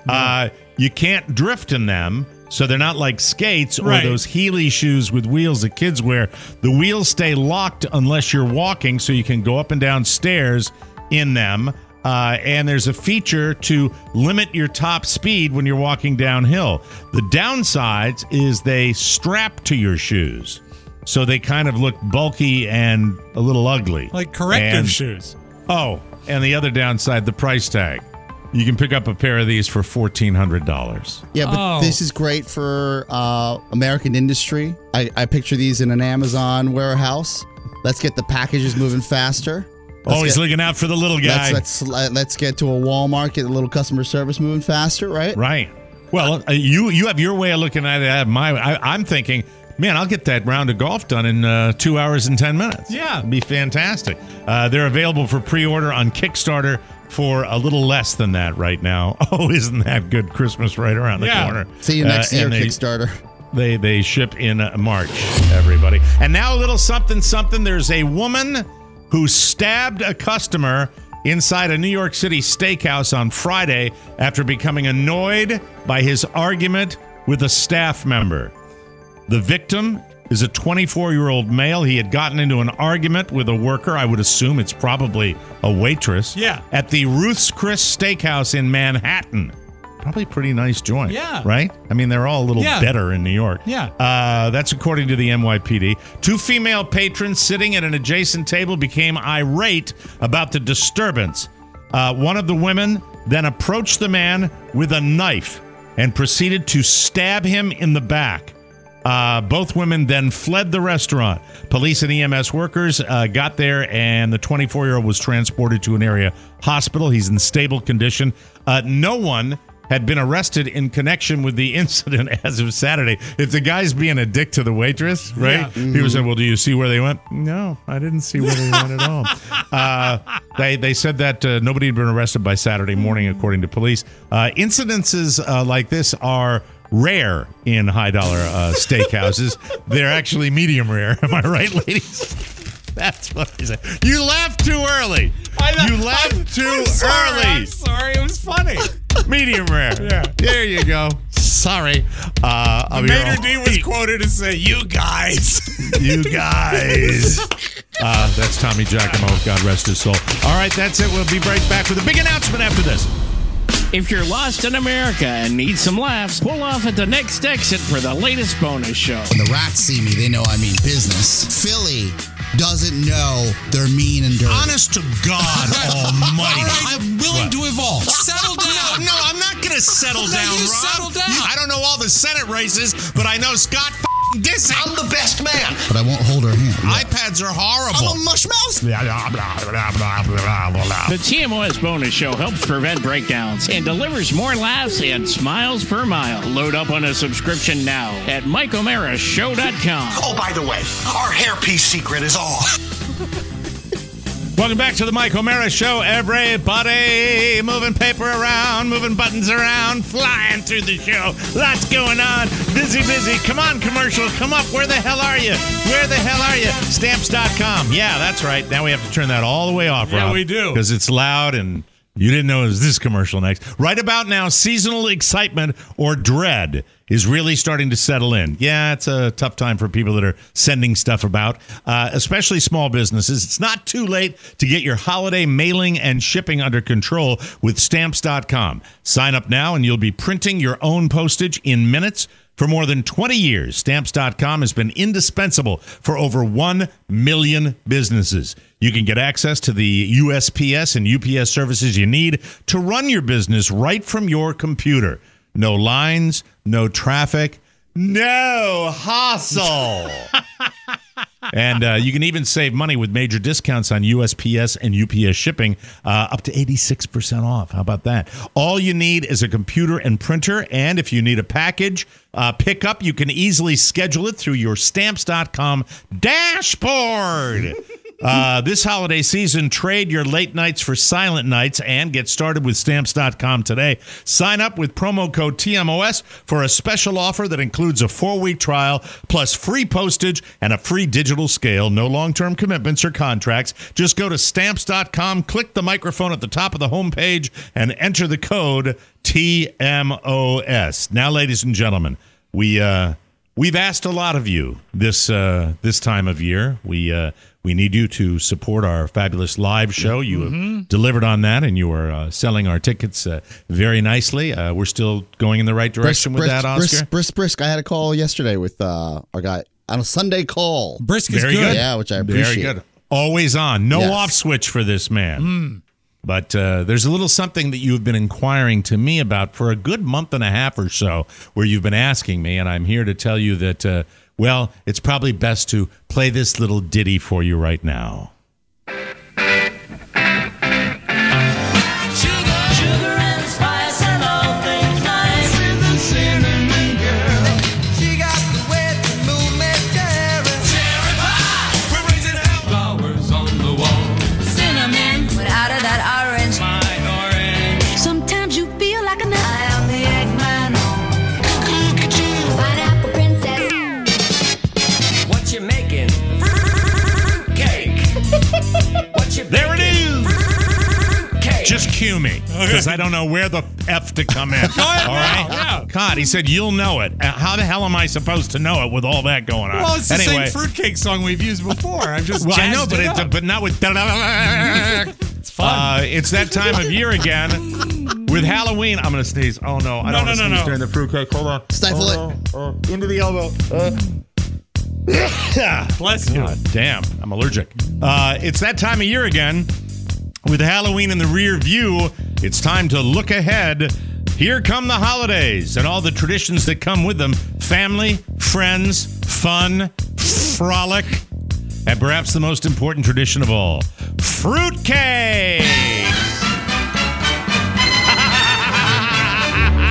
You can't drift in them, so they're not like skates or Right. those Heeley shoes with wheels that kids wear. The wheels stay locked unless you're walking, so you can go up and down stairs in them. And there's a feature to limit your top speed when you're walking downhill. The downsides is they strap to your shoes, so they kind of look bulky and a little ugly. Like corrective And- shoes. Oh, and the other downside, the price tag. You can pick up a pair of these for $1,400. Yeah, but Oh. this is great for American industry. I picture these in an Amazon warehouse. Let's get the packages moving faster. Always looking out for the little guy. Let's get to a Walmart, get a little customer service moving faster, right? Right. Well, you have your way of looking at it. I have I'm thinking, man, I'll get that round of golf done in 2 hours and 10 minutes. Yeah. It'd be fantastic. They're available for pre-order on Kickstarter for a little less than that right now. Oh, isn't that good? Christmas right around the Yeah. corner. See you next year, and Kickstarter. They ship in March, everybody. And now a little something. There's a woman who stabbed a customer inside a New York City steakhouse on Friday after becoming annoyed by his argument with a staff member. The victim is a 24-year-old male. He had gotten into an argument with a worker. I would assume it's probably a waitress. Yeah. At the Ruth's Chris Steakhouse in Manhattan. Probably a pretty nice joint. Yeah. Right? I mean, they're all a little Yeah. better in New York. Yeah. That's according to the NYPD. Two female patrons sitting at an adjacent table became irate about the disturbance. One of the women then approached the man with a knife and proceeded to stab him in the back. Both women then fled the restaurant. Police and EMS workers got there, and the 24-year-old was transported to an area hospital. He's in stable condition. No one had been arrested in connection with the incident as of Saturday. If the guy's being a dick to the waitress, right? Yeah. People said, well, do you see where they went? No, I didn't see where they went at all. They said that nobody had been arrested by Saturday morning, according to police. Incidences like this are rare in high-dollar steakhouses. They're actually medium rare. Am I right, ladies? That's what I said. You left too early. You left too early. I'm sorry. It was funny. Medium rare. Yeah. There you go. Sorry. Mater D was quoted as saying, "You guys." You guys. That's Tommy Giacomo. God rest his soul. All right, that's it. We'll be right back with a big announcement after this. If you're lost in America and need some laughs, pull off at the next exit for the latest bonus show. When the rats see me, they know I mean business. Philly doesn't know they're mean and dirty. Honest to God almighty. I'm willing to evolve. Settle down. No, I'm not going to settle down, you Rob. settle down. I don't know all the Senate races, but I know Scott Disick. I'm the best man. But I won't hold her hand. iPads are horrible. I'm a mush mouse. The TMOS bonus show helps prevent breakdowns and delivers more laughs and smiles per mile. Load up on a subscription now at MikeO'MaraShow.com. Oh, by the way, our hairpiece secret is off. Welcome back to the Mike O'Mara Show, everybody. Moving paper around, moving buttons around, flying through the show. Lots going on. Busy. Come on, commercial. Come up. Where the hell are you? Where the hell are you? Stamps.com. Yeah, that's right. Now we have to turn that all the way off, Rob. Yeah, we do. Because it's loud and you didn't know it was this commercial next. Right about now, seasonal excitement or dread is really starting to settle in. Yeah, it's a tough time for people that are sending stuff about, especially small businesses. It's not too late to get your holiday mailing and shipping under control with Stamps.com. Sign up now and you'll be printing your own postage in minutes. For more than 20 years, Stamps.com has been indispensable for over 1 million businesses. You can get access to the USPS and UPS services you need to run your business right from your computer. No lines, no traffic, no hustle. And you can even save money with major discounts on USPS and UPS shipping, up to 86% off. How about that? All you need is a computer and printer, and if you need a package pickup, you can easily schedule it through your Stamps.com dashboard. This holiday season, trade your late nights for silent nights and get started with Stamps.com today. Sign up with promo code TMOS for a special offer that includes a 4-week trial plus free postage and a free digital scale. No long-term commitments or contracts. Just go to Stamps.com, click the microphone at the top of the homepage, and enter the code TMOS. Now, ladies and gentlemen, we've asked a lot of you this time of year. We need you to support our fabulous live show. You have delivered on that, and you are selling our tickets very nicely. We're still going in the right direction with that, Oscar. Brisk. I had a call yesterday with our guy on a Sunday call. Brisk is Very good. Yeah, which I appreciate. Very good. Always on. No Yes. off switch for this man. But there's a little something that you've been inquiring to me about for a good month and a half or so, where you've been asking me, and I'm here to tell you that, well, it's probably best to play this little ditty for you right now. Sugar and spice and all things nice. She's a cinnamon girl. She got the way to move me, cherry pie. We're raising hell. Flowers on the wall. Cinnamon, but out of that orange. My orange. Sometimes you feel like a nut. I am the Eggman. Look at you, pineapple princess. What you making? Fruit cake. What you There it is. Cake. Just cue me, because I don't know where the F to come in. All right? Yeah. God, he said, you'll know it. How the hell am I supposed to know it with all that going on? Well, it's the Anyway. same fruitcake song we've used before. I've just Well, I know, jazzed but it up. but not with. It's fun. It's that time of year again. With Halloween, I'm going to sneeze. Oh, no. I don't want to sneeze during the fruitcake. Hold on. Stifle it. Into the elbow. Bless you. God damn. I'm allergic. It's that time of year again. With Halloween in the rear view, it's time to look ahead. Here come the holidays and all the traditions that come with them. Family, friends, fun, frolic, and perhaps the most important tradition of all, fruitcake!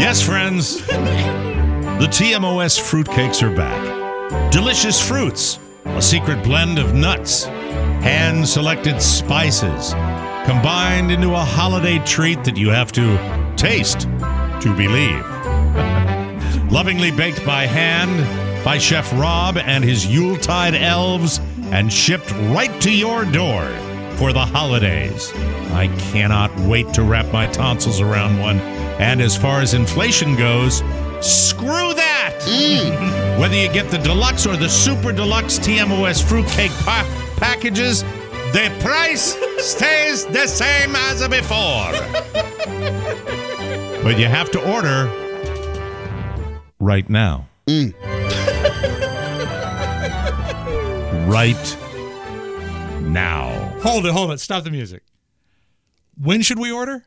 Yes, friends. The TMOS fruitcakes are back. Delicious fruits, a secret blend of nuts, hand-selected spices, combined into a holiday treat that you have to taste to believe. Lovingly baked by hand by Chef Rob and his Yuletide elves and shipped right to your door for the holidays. I cannot wait to wrap my tonsils around one. And as far as inflation goes, screw that! Whether you get the deluxe or the super deluxe TMOS fruitcake packages, the price stays the same as before. But you have to order right now. Right now. Hold it. Stop the music. When should we order?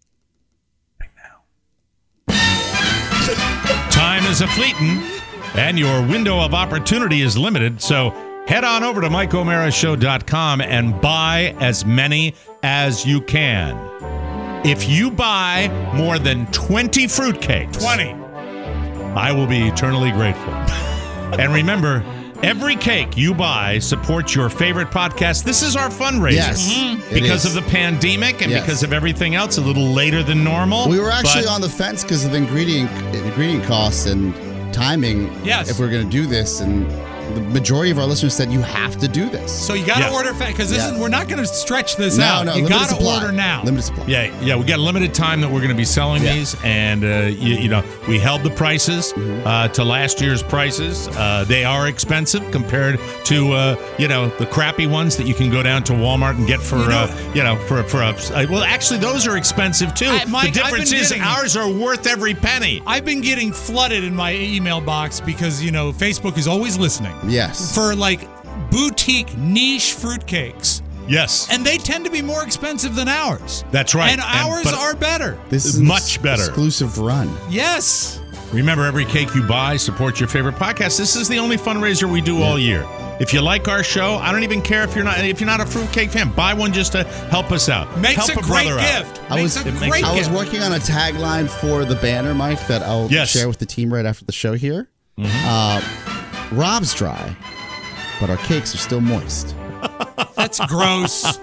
Time is a-fleetin', and your window of opportunity is limited, so head on over to MikeO'MaraShow.com and buy as many as you can. If you buy more than 20 fruitcakes, 20, I will be eternally grateful. And remember, every cake you buy supports your favorite podcast. This is our fundraiser. Yes, Because of the pandemic and because of everything else, a little later than normal. We were actually on the fence because of the ingredient costs and timing. Yes. If we're going to do this, and the majority of our listeners said you have to do this. So you got to order fast because we're not going to stretch this out. No, you limited got to supply. order now. Limited supply. Yeah, we got a limited time that we're going to be selling these, and we held the prices to last year's prices. They are expensive compared to the crappy ones that you can go down to Walmart and get for well, actually those are expensive too. Mike, the difference is ours are worth every penny. I've been getting flooded in my email box because Facebook is always listening. Yes. For like boutique niche fruitcakes. Yes. And they tend to be more expensive than ours. That's right. And ours are better. This is much better. Exclusive run. Yes. Remember, every cake you buy supports your favorite podcast. This is the only fundraiser we do all year. If you like our show, I don't even care if you're not a fruitcake fan. Buy one just to help us out. Makes help a great brother gift. out. I was working on a tagline for the banner, Mike, that I'll share with the team right after the show here. Rob's dry, but our cakes are still moist. That's gross.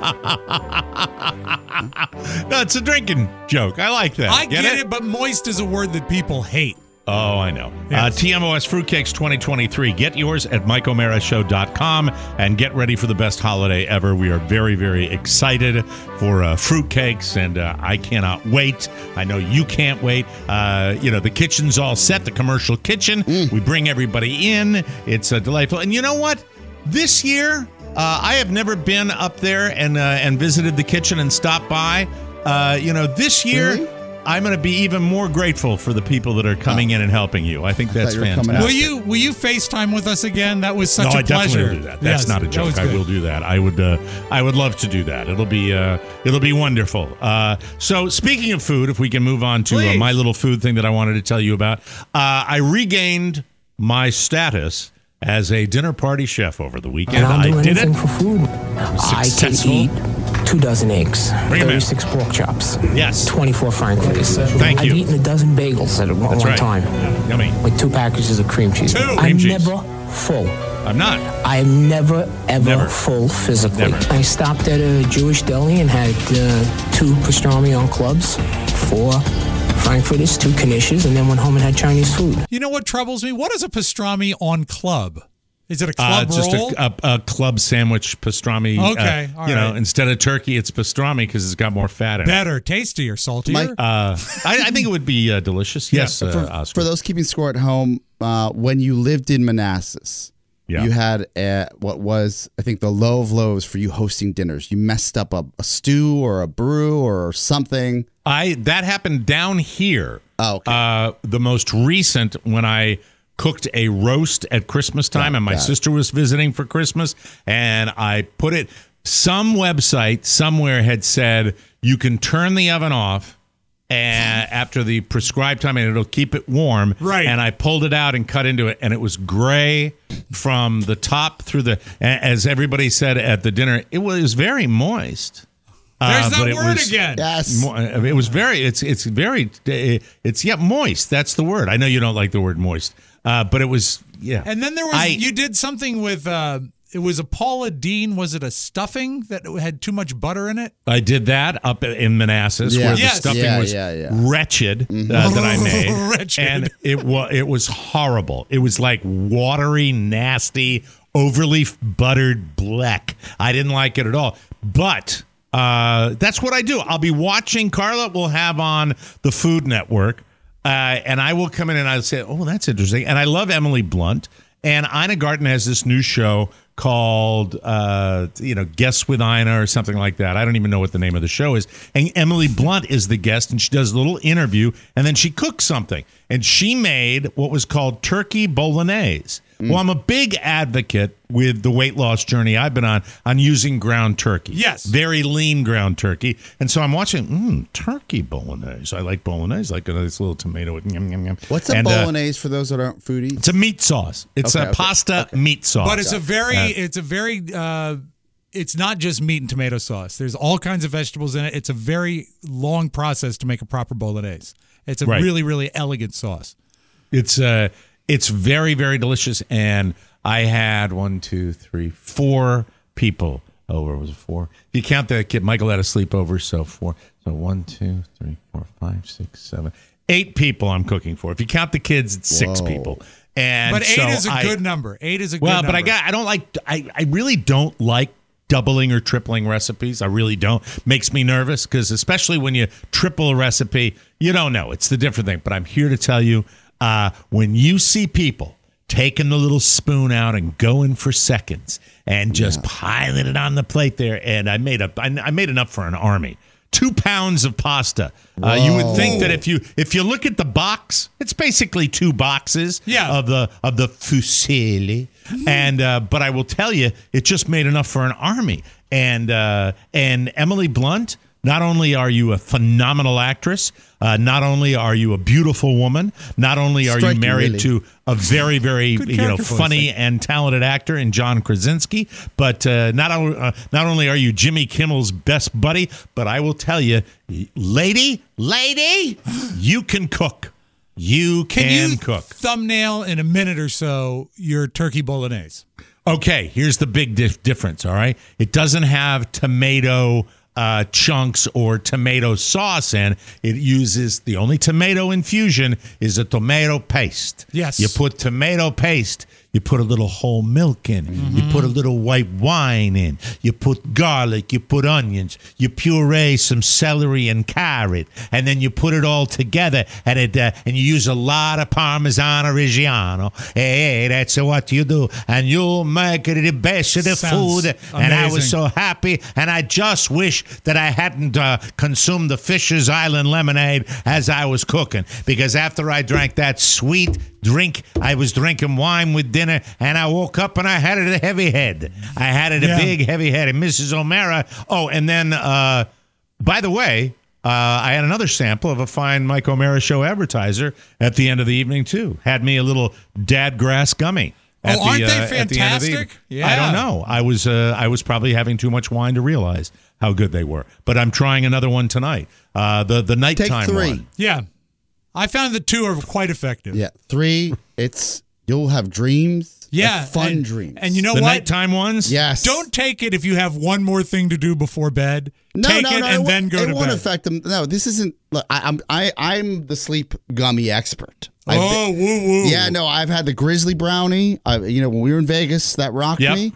No, it's a drinking joke. I like that. I get it, but moist is a word that people hate. Oh, I know. Yes. TMOS Fruitcakes 2023. Get yours at MikeO'MaraShow.com and get ready for the best holiday ever. We are very, very excited for fruitcakes, and I cannot wait. I know you can't wait. The kitchen's all set, the commercial kitchen. We bring everybody in. It's delightful. And you know what? This year, I have never been up there and visited the kitchen and stopped by. This year... Really? I'm going to be even more grateful for the people that are coming in and helping you. I think that's fantastic. Will you FaceTime with us again? That was such a pleasure. I definitely will do that. That's not a joke. I will do that. I would love to do that. It'll be wonderful. So speaking of food, if we can move on to my little food thing that I wanted to tell you about, I regained my status as a dinner party chef over the weekend. And I'll do I did anything it. for food. Successful. I can eat 2 dozen eggs, 36 pork chops, 24 frankfurters. Thank you. I've eaten a dozen bagels at one right. time. Yummy. With 2 packages of cream cheese. I'm never full. I'm not. I am never, ever full physically. Never. I stopped at a Jewish deli and had 2 pastrami on clubs, 4 frankfurters, 2 knishes, and then went home and had Chinese food. You know what troubles me? What is a pastrami on club? Is it a club just roll? a club sandwich pastrami. Okay, all right. Instead of turkey, it's pastrami because it's got more fat in it. Better, tastier, saltier. I think it would be delicious. Yes, Oscar. For those keeping score at home, when you lived in Manassas, you had what was, I think, the low of lows for you hosting dinners. You messed up a stew or a brew or something. That happened down here. Oh, okay. The most recent, when I cooked a roast at Christmas time, and my sister was visiting for Christmas, and I put it. Some website somewhere had said you can turn the oven off and after the prescribed time, and it'll keep it warm. Right. And I pulled it out and cut into it, and it was gray from the top through the. As everybody said at the dinner, it was very moist. There's but that it word was- again. Yes. It was very. It's very. It's moist. That's the word. I know you don't like the word moist, but it was. Yeah. And then there was you did something with it was a Paula Deen. Was it a stuffing that had too much butter in it? I did that up in Manassas where the stuffing was wretched that I made, Wretched. and it was horrible. It was like watery, nasty, overly buttered black. I didn't like it at all. But that's what I do. I'll be watching. Carla will have on the Food Network, and I will come in and I'll say, "Oh, that's interesting." And I love Emily Blunt, and Ina Garten has this new show called Guests with Ina or something like that. I don't even know what the name of the show is. And Emily Blunt is the guest, and she does a little interview, and then she cooks something. And she made what was called turkey bolognese. Well, I'm a big advocate with the weight loss journey I've been on using ground turkey. Yes. Very lean ground turkey. And so I'm watching turkey bolognese. I like bolognese, like a nice little tomato. Yum, yum, yum. What's a bolognese for those that aren't foodies? It's a meat sauce. It's a pasta meat sauce. But it's it's not just meat and tomato sauce. There's all kinds of vegetables in it. It's a very long process to make a proper bolognese. It's a really, really elegant sauce. It's very, very delicious. And I had 4 people over. Was it 4? If you count the kid, Michael had a sleepover, so 4. So 1, 2, 3, 4, 5, 6, 7, 8 people I'm cooking for. If you count the kids, it's 6 people. And but 8 so is a good number. 8 is a good number. Well, but I really don't like doubling or tripling recipes. I really don't. Makes me nervous because especially when you triple a recipe, you don't know. It's the different thing. But I'm here to tell you, when you see people taking the little spoon out and going for seconds and just piling it on the plate there, and I made enough for an army. 2 pounds of pasta. You would think that if you look at the box, it's basically 2 boxes of the fusilli. And but I will tell you, it just made enough for an army. And Emily Blunt, not only are you a phenomenal actress, not only are you a beautiful woman, not only are you married to a very, very funny and talented actor in John Krasinski, but not only are you Jimmy Kimmel's best buddy, but I will tell you, lady, you can cook. You can cook. Thumbnail in a minute or so your turkey bolognese. Okay, here's the big difference, all right? It doesn't have tomato chunks or tomato sauce in. It uses the only tomato infusion is a tomato paste. Yes. You put tomato paste. You put a little whole milk in. Mm-hmm. You put a little white wine in. You put garlic. You put onions. You puree some celery and carrot, and then you put it all together. And and you use a lot of Parmesan Reggiano. Hey, that's what you do, and you make it the best of the food. Amazing. And I was so happy, and I just wish that I hadn't consumed the Fisher's Island lemonade as I was cooking, because after I drank that sweet drink, I was drinking wine with dinner, and I woke up and I had it a heavy head. I had it a big heavy head. And Mrs. O'Mara, and then by the way, I had another sample of a fine Mike O'Mara Show advertiser at the end of the evening too. Had me a little dadgrass gummy. Aren't they fantastic? Yeah. I don't know. I was probably having too much wine to realize how good they were. But I'm trying another one tonight. The nighttime Take 3. one. Yeah. I found the 2 are quite effective. Yeah, 3. You'll have dreams. Yeah, like fun dreams. And you know the what? nighttime ones. Yes. Don't take it if you have one more thing to do before bed. Take it and then go to bed. It won't affect them. No, this isn't. Look, I'm the sleep gummy expert. Woo woo. Yeah, no, I've had the Grizzly Brownie. When we were in Vegas, that rocked me.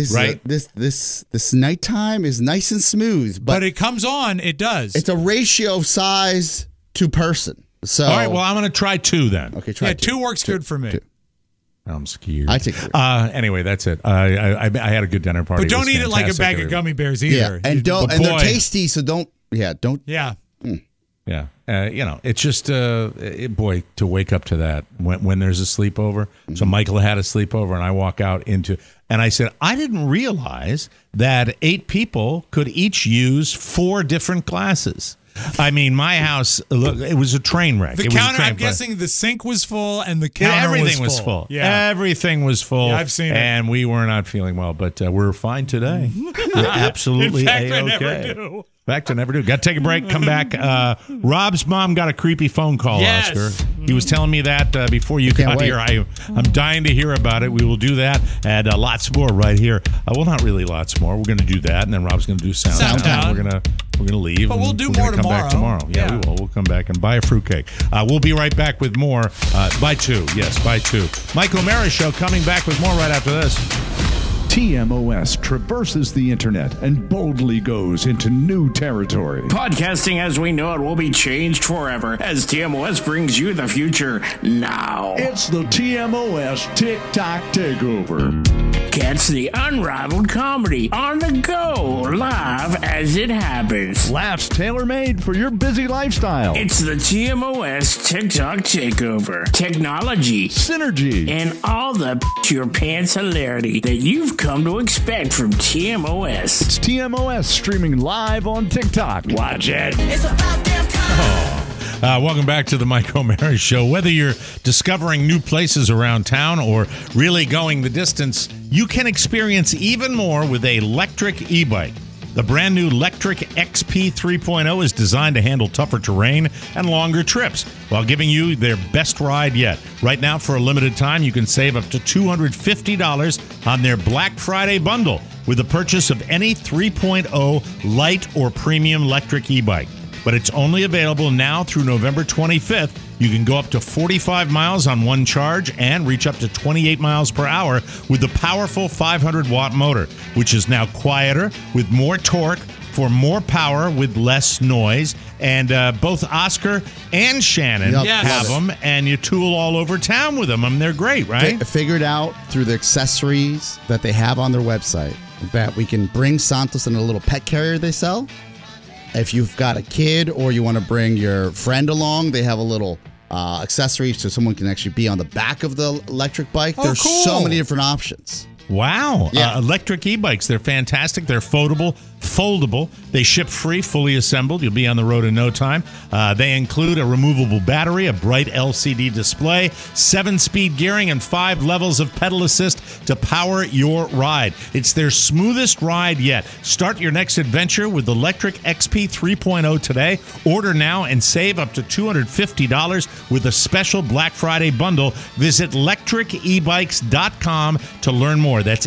This nighttime is nice and smooth, but it comes on. It does. It's a ratio of size to person. So, all right, well, I'm going to try 2 then. Okay, try 2. 2 works good for me. 2. I'm scared. I take 3. Anyway, that's it. I had a good dinner party. But don't eat it like a bag of gummy bears either. Yeah, and they're tasty, so don't. Yeah, don't. Yeah. Yeah. It's just boy, to wake up to that when there's a sleepover. Mm-hmm. So Michael had a sleepover, and I walk out and I said, I didn't realize that 8 people could each use 4 different glasses. I mean, my house, look, it was a train wreck. The counter, I'm guessing the sink was full and the counter everything was full. Yeah. Everything was full. Yeah, I've seen it. And we were not feeling well, but we're fine today. We're absolutely In fact, A-okay. I never do. Back to never do. Got to take a break. Come back. Rob's mom got a creepy phone call, Yes. Oscar. He was telling me that before you Can't got wait. here. I'm dying to hear about it. We will do that and lots more right here. Well, not really lots more. We're going to do that, and then Rob's going to do Soundtown. We're gonna leave. But we'll and do we're more gonna come back tomorrow. Yeah, we will. We'll come back and buy a fruitcake. We'll be right back with more. By two. Yes, by two. Mike O'Mara Show coming back with more right after this. TMOS traverses the internet and boldly goes into new territory. Podcasting as we know it will be changed forever as TMOS brings you the future now. It's the TMOS TikTok Takeover. Catch the unrivaled comedy on the go, live as it happens. Laughs tailor-made for your busy lifestyle. It's the TMOS TikTok Takeover. Technology, synergy, and all the your pants hilarity that you've come to expect from TMOS. It's TMOS streaming live on TikTok. Watch it. It's about damn time. Welcome back to the Mike O'Mara Show. Whether you're discovering new places around town or really going the distance, you can experience even more with a electric e-bike. The brand new Lectric XP 3.0 is designed to handle tougher terrain and longer trips while giving you their best ride yet. Right now, for a limited time, you can save up to $250 on their Black Friday bundle with the purchase of any 3.0 light or premium electric e-bike. But it's only available now through November 25th. You can go up to 45 miles on one charge and reach up to 28 miles per hour with the powerful 500-watt motor, which is now quieter with more torque for more power with less noise. And both Oscar and Shannon have them, and you tool all over town with them. I mean, they're great, right? Figured out through the accessories that they have on their website that we can bring Santos in a little pet carrier they sell. If you've got a kid or you want to bring your friend along, they have a little accessory so someone can actually be on the back of the electric bike. There's so many different options. Wow. Yeah. Electric e-bikes. They're fantastic. They're foldable. They ship free, fully assembled. You'll be on the road in no time. They include a removable battery, a bright LCD display, 7-speed gearing, and 5 levels of pedal assist to power your ride. It's their smoothest ride yet. Start your next adventure with the Lectric XP 3.0 today. Order now and save up to $250 with a special Black Friday bundle. Visit lectricebikes.com to learn more. That's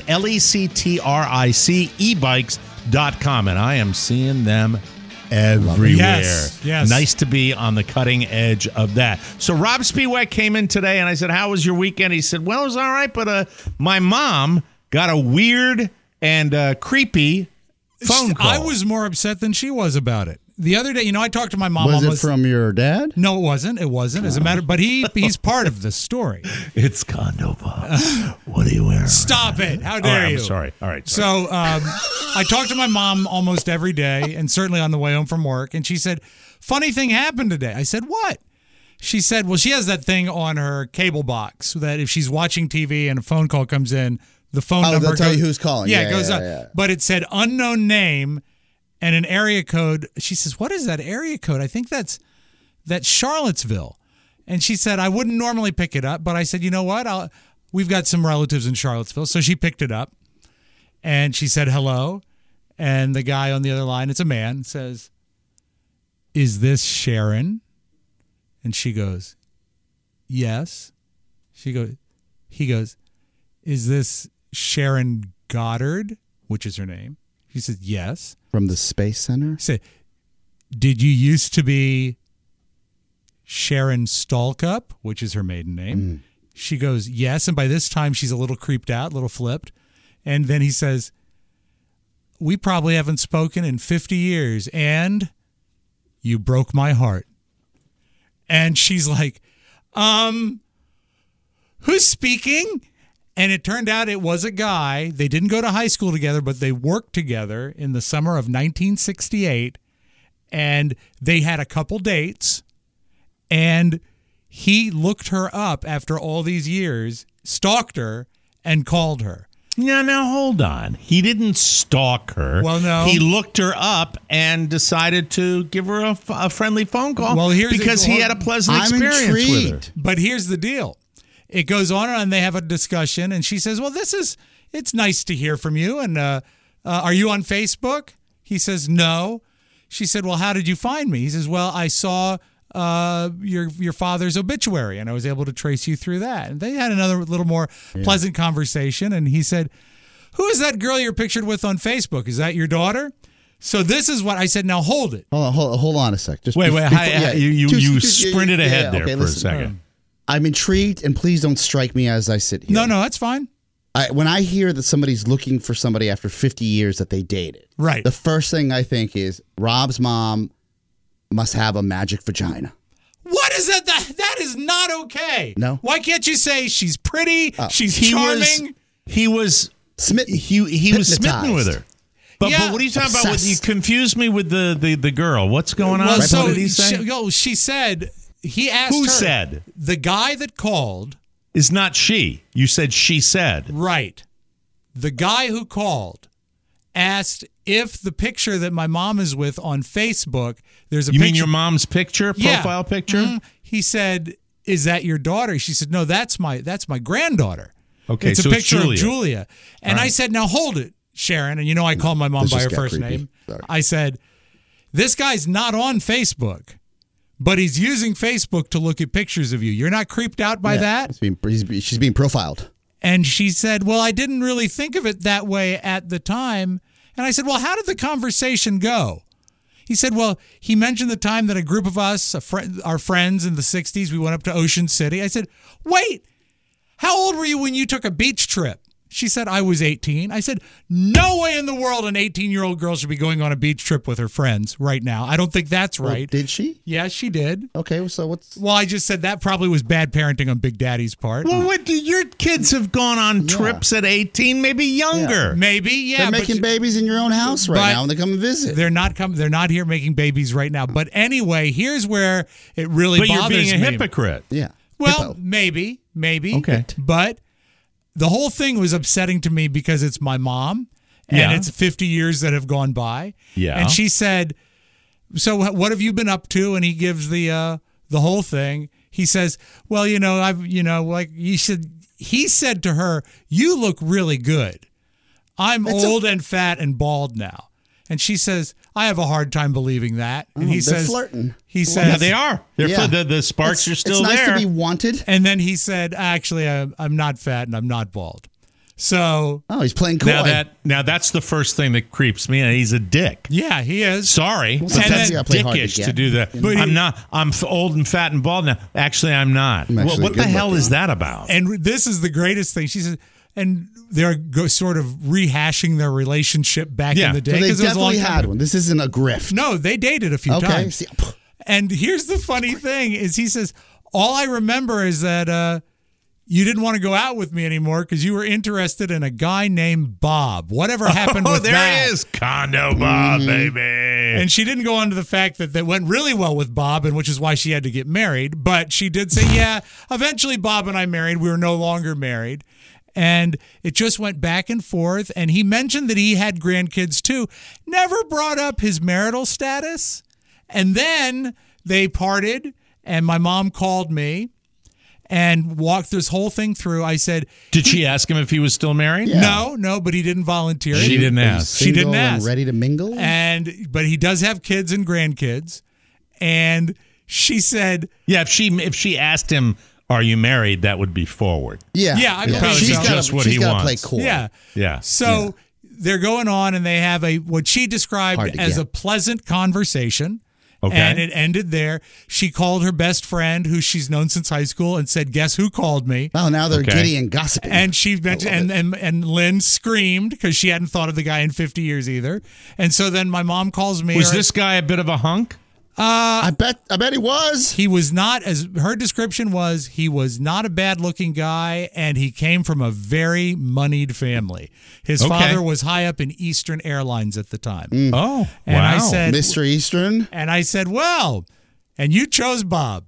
LECTRIC ebikes.com, and I am seeing them everywhere. Yes. Nice to be on the cutting edge of that. So Rob Spiewak came in today, and I said, how was your weekend? He said, well, it was all right, but my mom got a weird and creepy phone call. I was more upset than she was about it. The other day, I talked to my mom. Was it from your dad? No, it wasn't. It wasn't. As a matter, but he's part of the story. It's Condo Bob. What are you wearing? Stop it! How dare you? I'm sorry. All right. So I talk to my mom almost every day, and certainly on the way home from work. And she said, "Funny thing happened today." I said, "What?" She said, "Well, she has that thing on her cable box that if she's watching TV and a phone call comes in, the phone number they'll tell you who's calling. Yeah, it goes up. Yeah. But it said unknown name and an area code." She says, "What is that area code?" I think that's Charlottesville. And she said, "I wouldn't normally pick it up," but I said, "You know what? We've got some relatives in Charlottesville." So she picked it up and she said hello. And the guy on the other line, it's a man, says, "Is this Sharon?" And she goes, "Yes." He goes, "Is this Sharon Goddard?" Which is her name. She said, "Yes." From the Space Center? He said, "Did you used to be Sharon Stalkup?" Which is her maiden name. She goes, "Yes." And by this time, she's a little creeped out, a little flipped. And then he says, "We probably haven't spoken in 50 years, and you broke my heart." And she's like, who's speaking? And it turned out it was a guy. They didn't go to high school together, but they worked together in the summer of 1968. And they had a couple dates. And he looked her up after all these years, stalked her, and called her. Now, hold on. He didn't stalk her. Well, no. He looked her up and decided to give her a friendly phone call because he had a pleasant experience with her. But here's the deal. It goes on and they have a discussion, and she says, "Well, it's nice to hear from you. And are you on Facebook?" He says, "No." She said, well, how did you find me? He says, well, I saw your father's obituary, and I was able to trace you through that. And they had another little more pleasant conversation, and he said, who is that girl you're pictured with on Facebook? Is that your daughter? So this is what I said. Now hold it. Hold on a sec. Just wait. You Just- sprinted ahead there okay, for listen. a second. I'm intrigued, and please don't strike me as I sit here. No, that's fine. When I hear that somebody's looking for somebody after 50 years that they dated, right? The first thing I think is Rob's mom must have a magic vagina. What is that? That is not okay. No. Why can't you say she's pretty? She's charming. He was smitten. He was smitten with her. But what are you talking about? Obsessed. You confused me with the girl. What's going on? Well, so what did he say? she said he asked Who her. said? The guy that called is not she. You said she said. Right. The guy who called asked if the picture that my mom is with on Facebook, there's a You picture. mean your mom's picture, Yeah. profile picture? Mhm. He said, "Is that your daughter?" She said, "No, that's my granddaughter." Okay, it's a so it's picture Julia. of Julia. And All I right. said, "Now hold it, Sharon." And I call my mom This by just her got first creepy. name. Sorry. I said, "This guy's not on Facebook, but he's using Facebook to look at pictures of you. You're not creeped out by that?" She's being profiled. And she said, well, I didn't really think of it that way at the time. And I said, well, how did the conversation go? He said, well, he mentioned the time that a group of us, our friends in the 60s, we went up to Ocean City. I said, wait, how old were you when you took a beach trip? She said, I was 18. I said, no way in the world an 18-year-old girl should be going on a beach trip with her friends right now. I don't think that's Well, right. did she? Yes, she did. Okay, so what's... Well, I just said that probably was bad parenting on Big Daddy's part. Well, what? Your kids have gone on trips at 18, maybe younger. Maybe, yeah. They're making babies in your own house right but now, and they come and visit. They're not here making babies right now. But anyway, here's where it really But bothers me. you're being a hypocrite. Yeah. Well, maybe. Okay. But the whole thing was upsetting to me because it's my mom, and Yeah. it's 50 years that have gone by. Yeah. And she said, so what have you been up to? And he gives the whole thing. He says, well, he said to her, you look really good. I'm old and fat and bald now. And she says, I have a hard time believing that. And he they're says, flirting. He says, Yeah, they are. The sparks are still it's nice there. to be wanted. And then he said, actually, I'm not fat and I'm not bald. So, he's playing coy. Now that's the first thing that creeps me. He's a dick. yeah, he is. Sorry, Well, sometimes that's you gotta play hard to dickish to get. do that. But I'm not. I'm old and fat and bald now. Actually, I'm not. I'm actually What the good hell looking. is that about? And this is the greatest thing. She says, and they're sort of rehashing their relationship back in the day. So they 'cause it was a long definitely time had ago. one. This isn't a grift. No, they dated a few Okay. times. See, And here's the funny thing is he says, all I remember is that you didn't want to go out with me anymore because you were interested in a guy named Bob. Whatever happened with there that? he is, Condo Bob, baby. And she didn't go on to the fact that went really well with Bob, and which is why she had to get married. But she did say, yeah, eventually Bob and I married. We were no longer married. And it just went back and forth. And he mentioned that he had grandkids too. Never brought up his marital status. And then they parted, and my mom called me and walked this whole thing through. I said, Did she ask him if he was still married? No, but he didn't volunteer. She didn't ask. She didn't Single and ask. ready to mingle? But he does have kids and grandkids. And she said, Yeah, if she asked him, "Are you married?" that would be forward. Yeah. Yeah, I yeah. believe She's so. gotta- Just what she's he gotta wants. play coy. yeah. Yeah. So they're going on, and they have what she described Hard to as get. a pleasant conversation. Okay. And it ended there. She called her best friend, who she's known since high school, and said, guess who called me? Oh, now they're Okay. giddy and gossiping. And she mentioned, and Lynn screamed because she hadn't thought of the guy in 50 years either. And so then my mom calls me. Was this guy a bit of a hunk? I bet he was. He was not, as her description was, he was not a bad looking guy, and he came from a very moneyed family. His Okay. father was high up in Eastern Airlines at the time. Oh, And wow. I said, Mr. Eastern. and I said, well, and you chose Bob.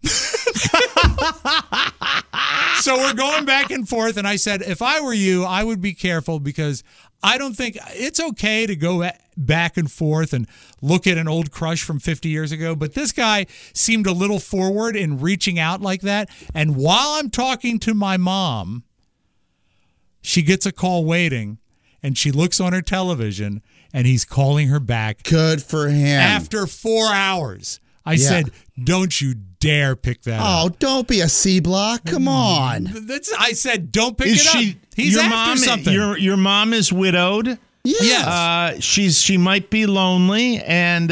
So we're going back and forth, and I said, if I were you, I would be careful because I don't think it's okay to go back and forth and look at an old crush from 50 years ago. But this guy seemed a little forward in reaching out like that. And while I'm talking to my mom, she gets a call waiting, and she looks on her television, and he's calling her back. Good for him. After 4 hours. I said, don't you dare pick that up. Oh, don't be a C block. Come on. I said, don't pick it up. He's your after mom, something. Your mom is widowed. Yes. She might be lonely, and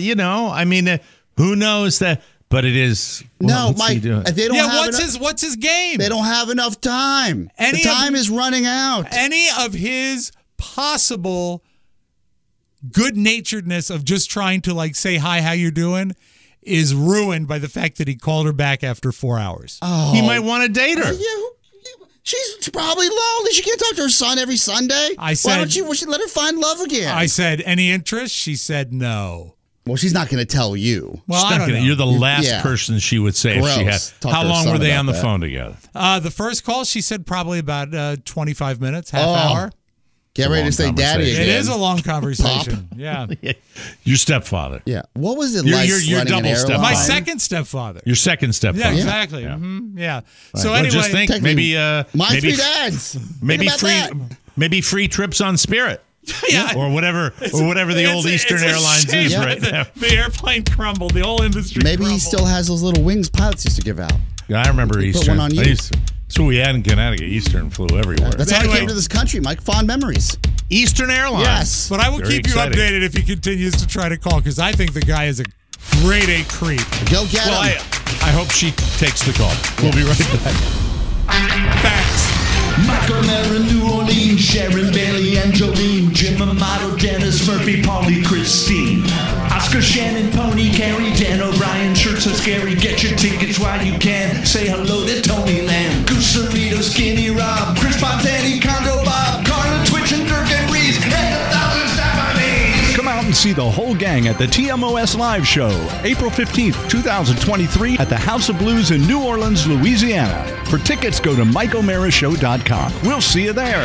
who knows that? But it is. No, what's he Mike. doing? They don't have what's his game? They don't have enough time. The time is running out. Any of his possible good-naturedness of just trying to like say hi, how you doing, is ruined by the fact that he called her back after 4 hours. Oh, he might want to date her. She's probably lonely. She can't talk to her son every Sunday. I said, why don't you let her find love again? I said, any interest? She said no. Well, she's not going to tell you. Well, I don't know. You're the last person she would say if she had. Talk How to her long son were they about on the that. phone together? The first call, she said probably about 25 minutes, half hour. Get ready to say daddy again. It is a long conversation. Yeah. Your stepfather. Yeah. What was it You're like your running double an stepfather. airline? My second stepfather. Your second stepfather. Yeah, exactly. Yeah. Yeah. Right. So Well, anyway, just think maybe my maybe three dads. Maybe Think about that. maybe free trips on Spirit. Yeah. Or whatever the old Eastern Airlines is shame right now. The airplane crumbled. The whole industry Maybe crumbled. he still has those little wings pilots used to give out. Yeah, I remember He put Eastern. one on you. That's what we had in Connecticut. Eastern flew everywhere. That's how I came to this country, Mike. Fond memories. Eastern Airlines. Yes. But I will Very keep exciting. you updated if he continues to try to call, because I think the guy is a grade A creep. Go get Well, him. I hope she takes the call. We'll be right back. Facts. Michael Mara, New Orleans, Sharon Bailey, and Jolene, Jim Amato, Dennis Murphy, Paulie, Christine, Oscar, Shannon, Pony, Carrie, Dan O'Brien, Shirts are scary. Get your tickets while you can. Say hello to Tony Lamb, Goose Cerrito, Skinny Rob, Chris Fontani, Condo Bob, Carla, Twitch, and Dirk and Reese, and 1,000 Stephanie. Come out and see the whole gang at the TMOS Live Show, April 15th, 2023, at the House of Blues in New Orleans, Louisiana. For tickets, go to MikeO'MaraShow.com. We'll see you there.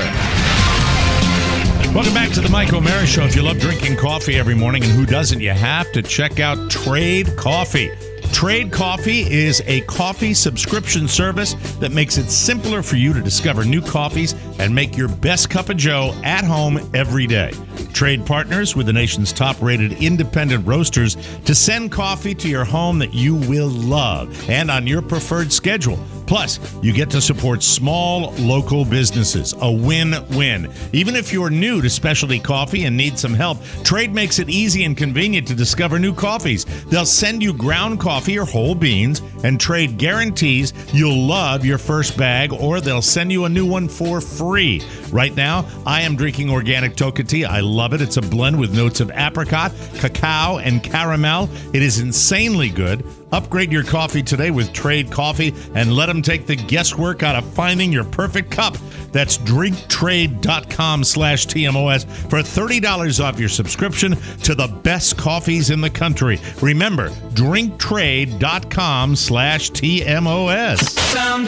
Welcome back to the Mike O'Mara Show. If you love drinking coffee every morning, and who doesn't, you have to check out Trade Coffee. Trade Coffee is a coffee subscription service that makes it simpler for you to discover new coffees and make your best cup of joe at home every day. Trade partners with the nation's top-rated independent roasters to send coffee to your home that you will love and on your preferred schedule. Plus, you get to support small local businesses. A win-win. Even if you're new to specialty coffee and need some help, Trade makes it easy and convenient to discover new coffees. They'll send you ground coffee or whole beans, and Trade guarantees you'll love your first bag, or they'll send you a new one for free. Right now, I am drinking organic Toka tea. I love it. It's a blend with notes of apricot, cacao, and caramel. It is insanely good. Upgrade your coffee today with Trade Coffee and let them take the guesswork out of finding your perfect cup. That's drinktrade.com/TMOS for $30 off your subscription to the best coffees in the country. Remember, drinktrade.com/TMOS. Sound.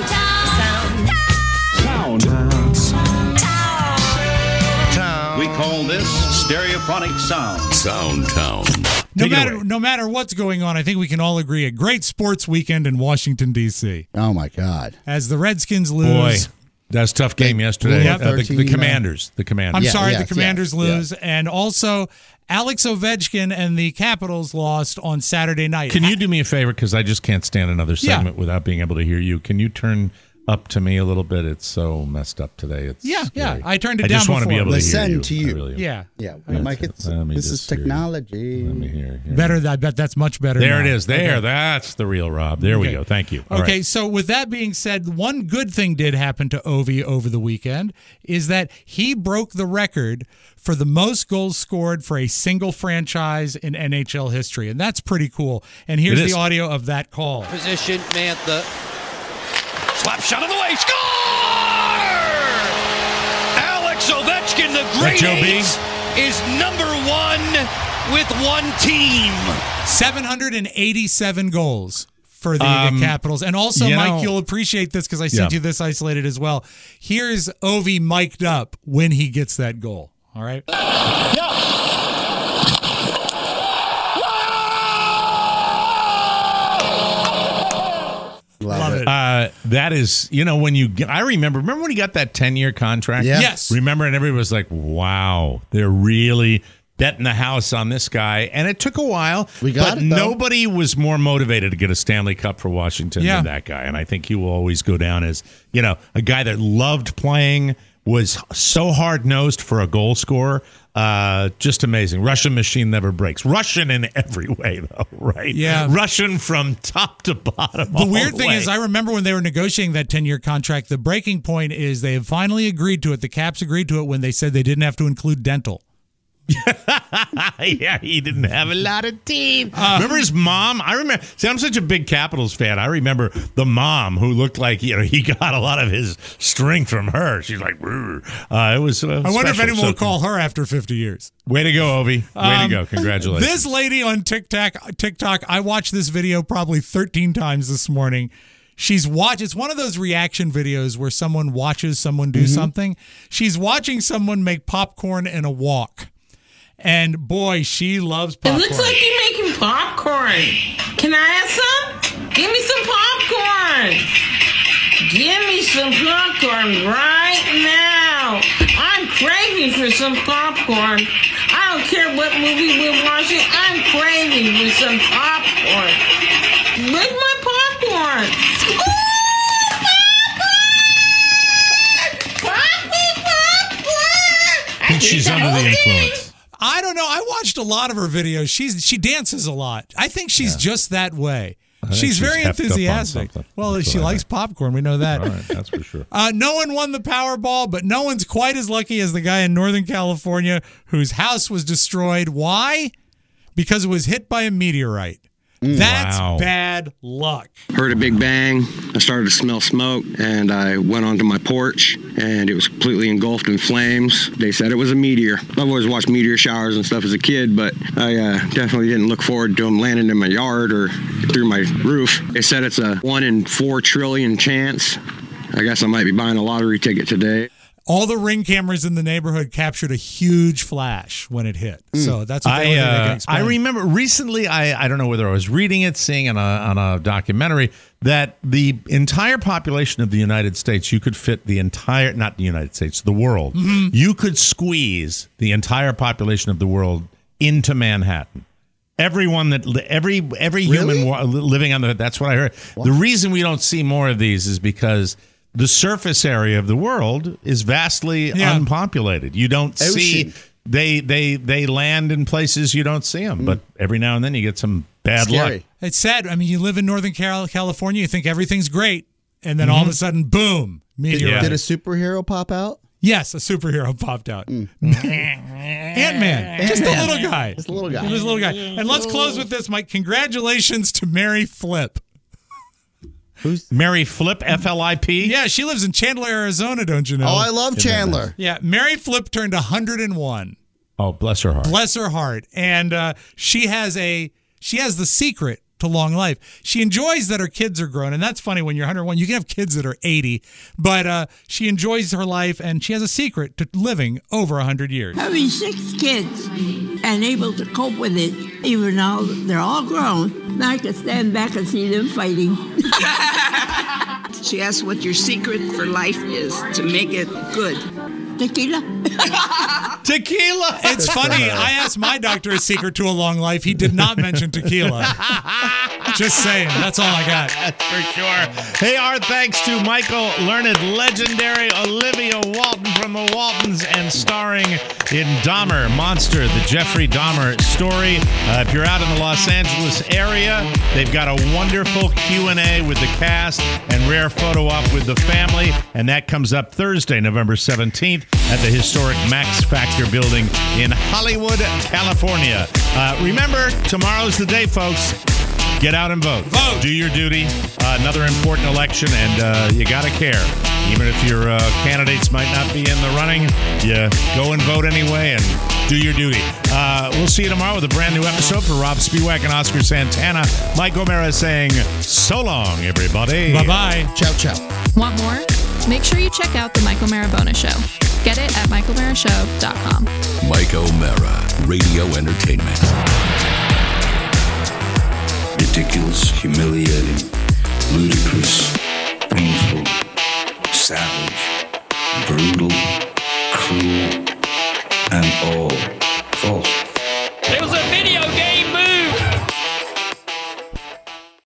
We call this stereophonic sound. Soundtown. No matter what's going on, I think we can all agree a great sports weekend in Washington, D.C. Oh, my God. As the Redskins Boy, lose. that's a tough game yesterday. Yep. The Commanders. The Commanders. I'm sorry, the Commanders lose. And also, Alex Ovechkin and the Capitals lost on Saturday night. Can you do me a favor? Because I just can't stand another segment without being able to hear you. Can you turn up to me a little bit? It's so messed up today. It's scary. I turned it I down just want to be able Listen to hear you. to you. I really am. Yeah. Yeah. That's Mike, it. Let me this is just hear you. technology. Let me hear. Better. I bet that's much better. There now. it is. There. Okay. That's the real Rob. There we Okay. go. Thank you. All Okay, right. so with that being said, one good thing did happen to Ovi over the weekend is that he broke the record for the most goals scored for a single franchise in NHL history, and that's pretty cool. And here's It is. the audio of that call. Position, Mantha. Slap shot of the way. Score! Alex Ovechkin, the great Joe B? eight, is number one with one team. 787 goals for the Capitals. And also, you Mike, know- you'll appreciate this because I sent Yeah. you this isolated as well. Here's Ovi mic'd up when he gets that goal. All right? Love it. That is, when you get, I remember when he got that 10-year contract? Yeah. Yes. Remember, and everybody was like, wow, they betting the house on this guy, and it took a while. We got but it, though. nobody was more motivated to get a Stanley Cup for Washington than that guy, and I think he will always go down as a guy that loved playing, was so hard-nosed for a goal scorer. Just amazing. Russian machine never breaks. Russian in every way, though, right? Yeah. Russian from top to bottom. The weird thing is, I remember when they were negotiating that 10-year contract, the breaking point is they have finally agreed to it. The Caps agreed to it when they said they didn't have to include dental. Yeah, he didn't have a lot of teeth. Remember his mom? I remember. See, I'm such a big Capitals fan. I remember the mom who looked like he got a lot of his strength from her. She's like, it was. I wonder if anyone will call her after 50 years. Way to go, Ovi. Way to go. Congratulations. This lady on TikTok, I watched this video probably 13 times this morning. It's one of those reaction videos where someone watches someone do something. She's watching someone make popcorn in a wok. And boy, she loves popcorn. It looks like you're making popcorn. Can I have some? Give me some popcorn. Give me some popcorn right now. I'm craving for some popcorn. I don't care what movie we're watching. I'm craving for some popcorn. Where's my popcorn? Ooh, popcorn! I think she's under the influence. I don't know. I watched a lot of her videos. She dances a lot. I think she's just that way. She's very enthusiastic. Well, she likes popcorn. We know that. All right, that's for sure. No one won the Powerball, but no one's quite as lucky as the guy in Northern California whose house was destroyed. Why? Because it was hit by a meteorite. That's bad luck. Heard a big bang. I started to smell smoke, and I went onto my porch, and it was completely engulfed in flames. They said it was a meteor. I've always watched meteor showers and stuff as a kid, but I definitely didn't look forward to them landing in my yard or through my roof. They said it's a 1 in 4 trillion chance. I guess I might be buying a lottery ticket today. All the Ring cameras in the neighborhood captured a huge flash when it hit. So that's what they can explain. I remember recently, I don't know whether I was reading it, seeing on a documentary, that the entire population of the United States, you could fit the entire, not the United States, the world. You could squeeze the entire population of the world into Manhattan. Everyone that every human living on that's what I heard. Wow. The reason we don't see more of these is because the surface area of the world is vastly unpopulated. You don't see they land in places you don't see them, but every now and then you get some bad luck. It's sad. I mean, you live in Northern California, you think everything's great, and then all of a sudden, boom, meteorite. Did a superhero pop out? Yes, a superhero popped out. Ant-Man. Just a little guy. Just a little guy. Just a little guy. And let's close with this, Mike. Congratulations to Mary Flip. Who's Mary Flip, F-L-I-P? Yeah, she lives in Chandler, Arizona, don't you know? Oh, I love Chandler. Yeah, Mary Flip turned 101. Oh, bless her heart. Bless her heart. And she has the secret to long life. She enjoys that her kids are grown, and that's funny when you're 101. You can have kids that are 80, but she enjoys her life, and she has a secret to living over 100 years. Having 6 kids and able to cope with it, even though they're all grown, now I can stand back and see them fighting. She asked what your secret for life is to make it good. Tequila. Tequila. It's funny. I asked my doctor a secret to a long life. He did not mention tequila. Just saying. That's all I got. That's for sure. Hey, our thanks to Michael Learned, legendary Olivia Walton from the Waltons, and starring in Dahmer, Monster, the Jeffrey Dahmer story. If you're out in the Los Angeles area, they've got a wonderful Q&A with the cast and rare photo op with the family, and that comes up Thursday, November 17th at the historic Max Factor building in Hollywood, California. Remember, tomorrow's the day, folks. Get out and vote. Do your duty. Another important election, and you got to care. Even if your candidates might not be in the running, you go and vote anyway and do your duty. We'll see you tomorrow with a brand new episode. For Rob Spiewak and Oscar Santana, Mike O'Mara saying so long, everybody. Bye-bye. Ciao, ciao. Want more? Make sure you check out the Mike O'Mara Bonus Show. Get it at MikeO'MaraShow.com. Mike O'Mara, Radio Entertainment. Ridiculous, humiliating, ludicrous, painful, savage, brutal, cruel, and all false.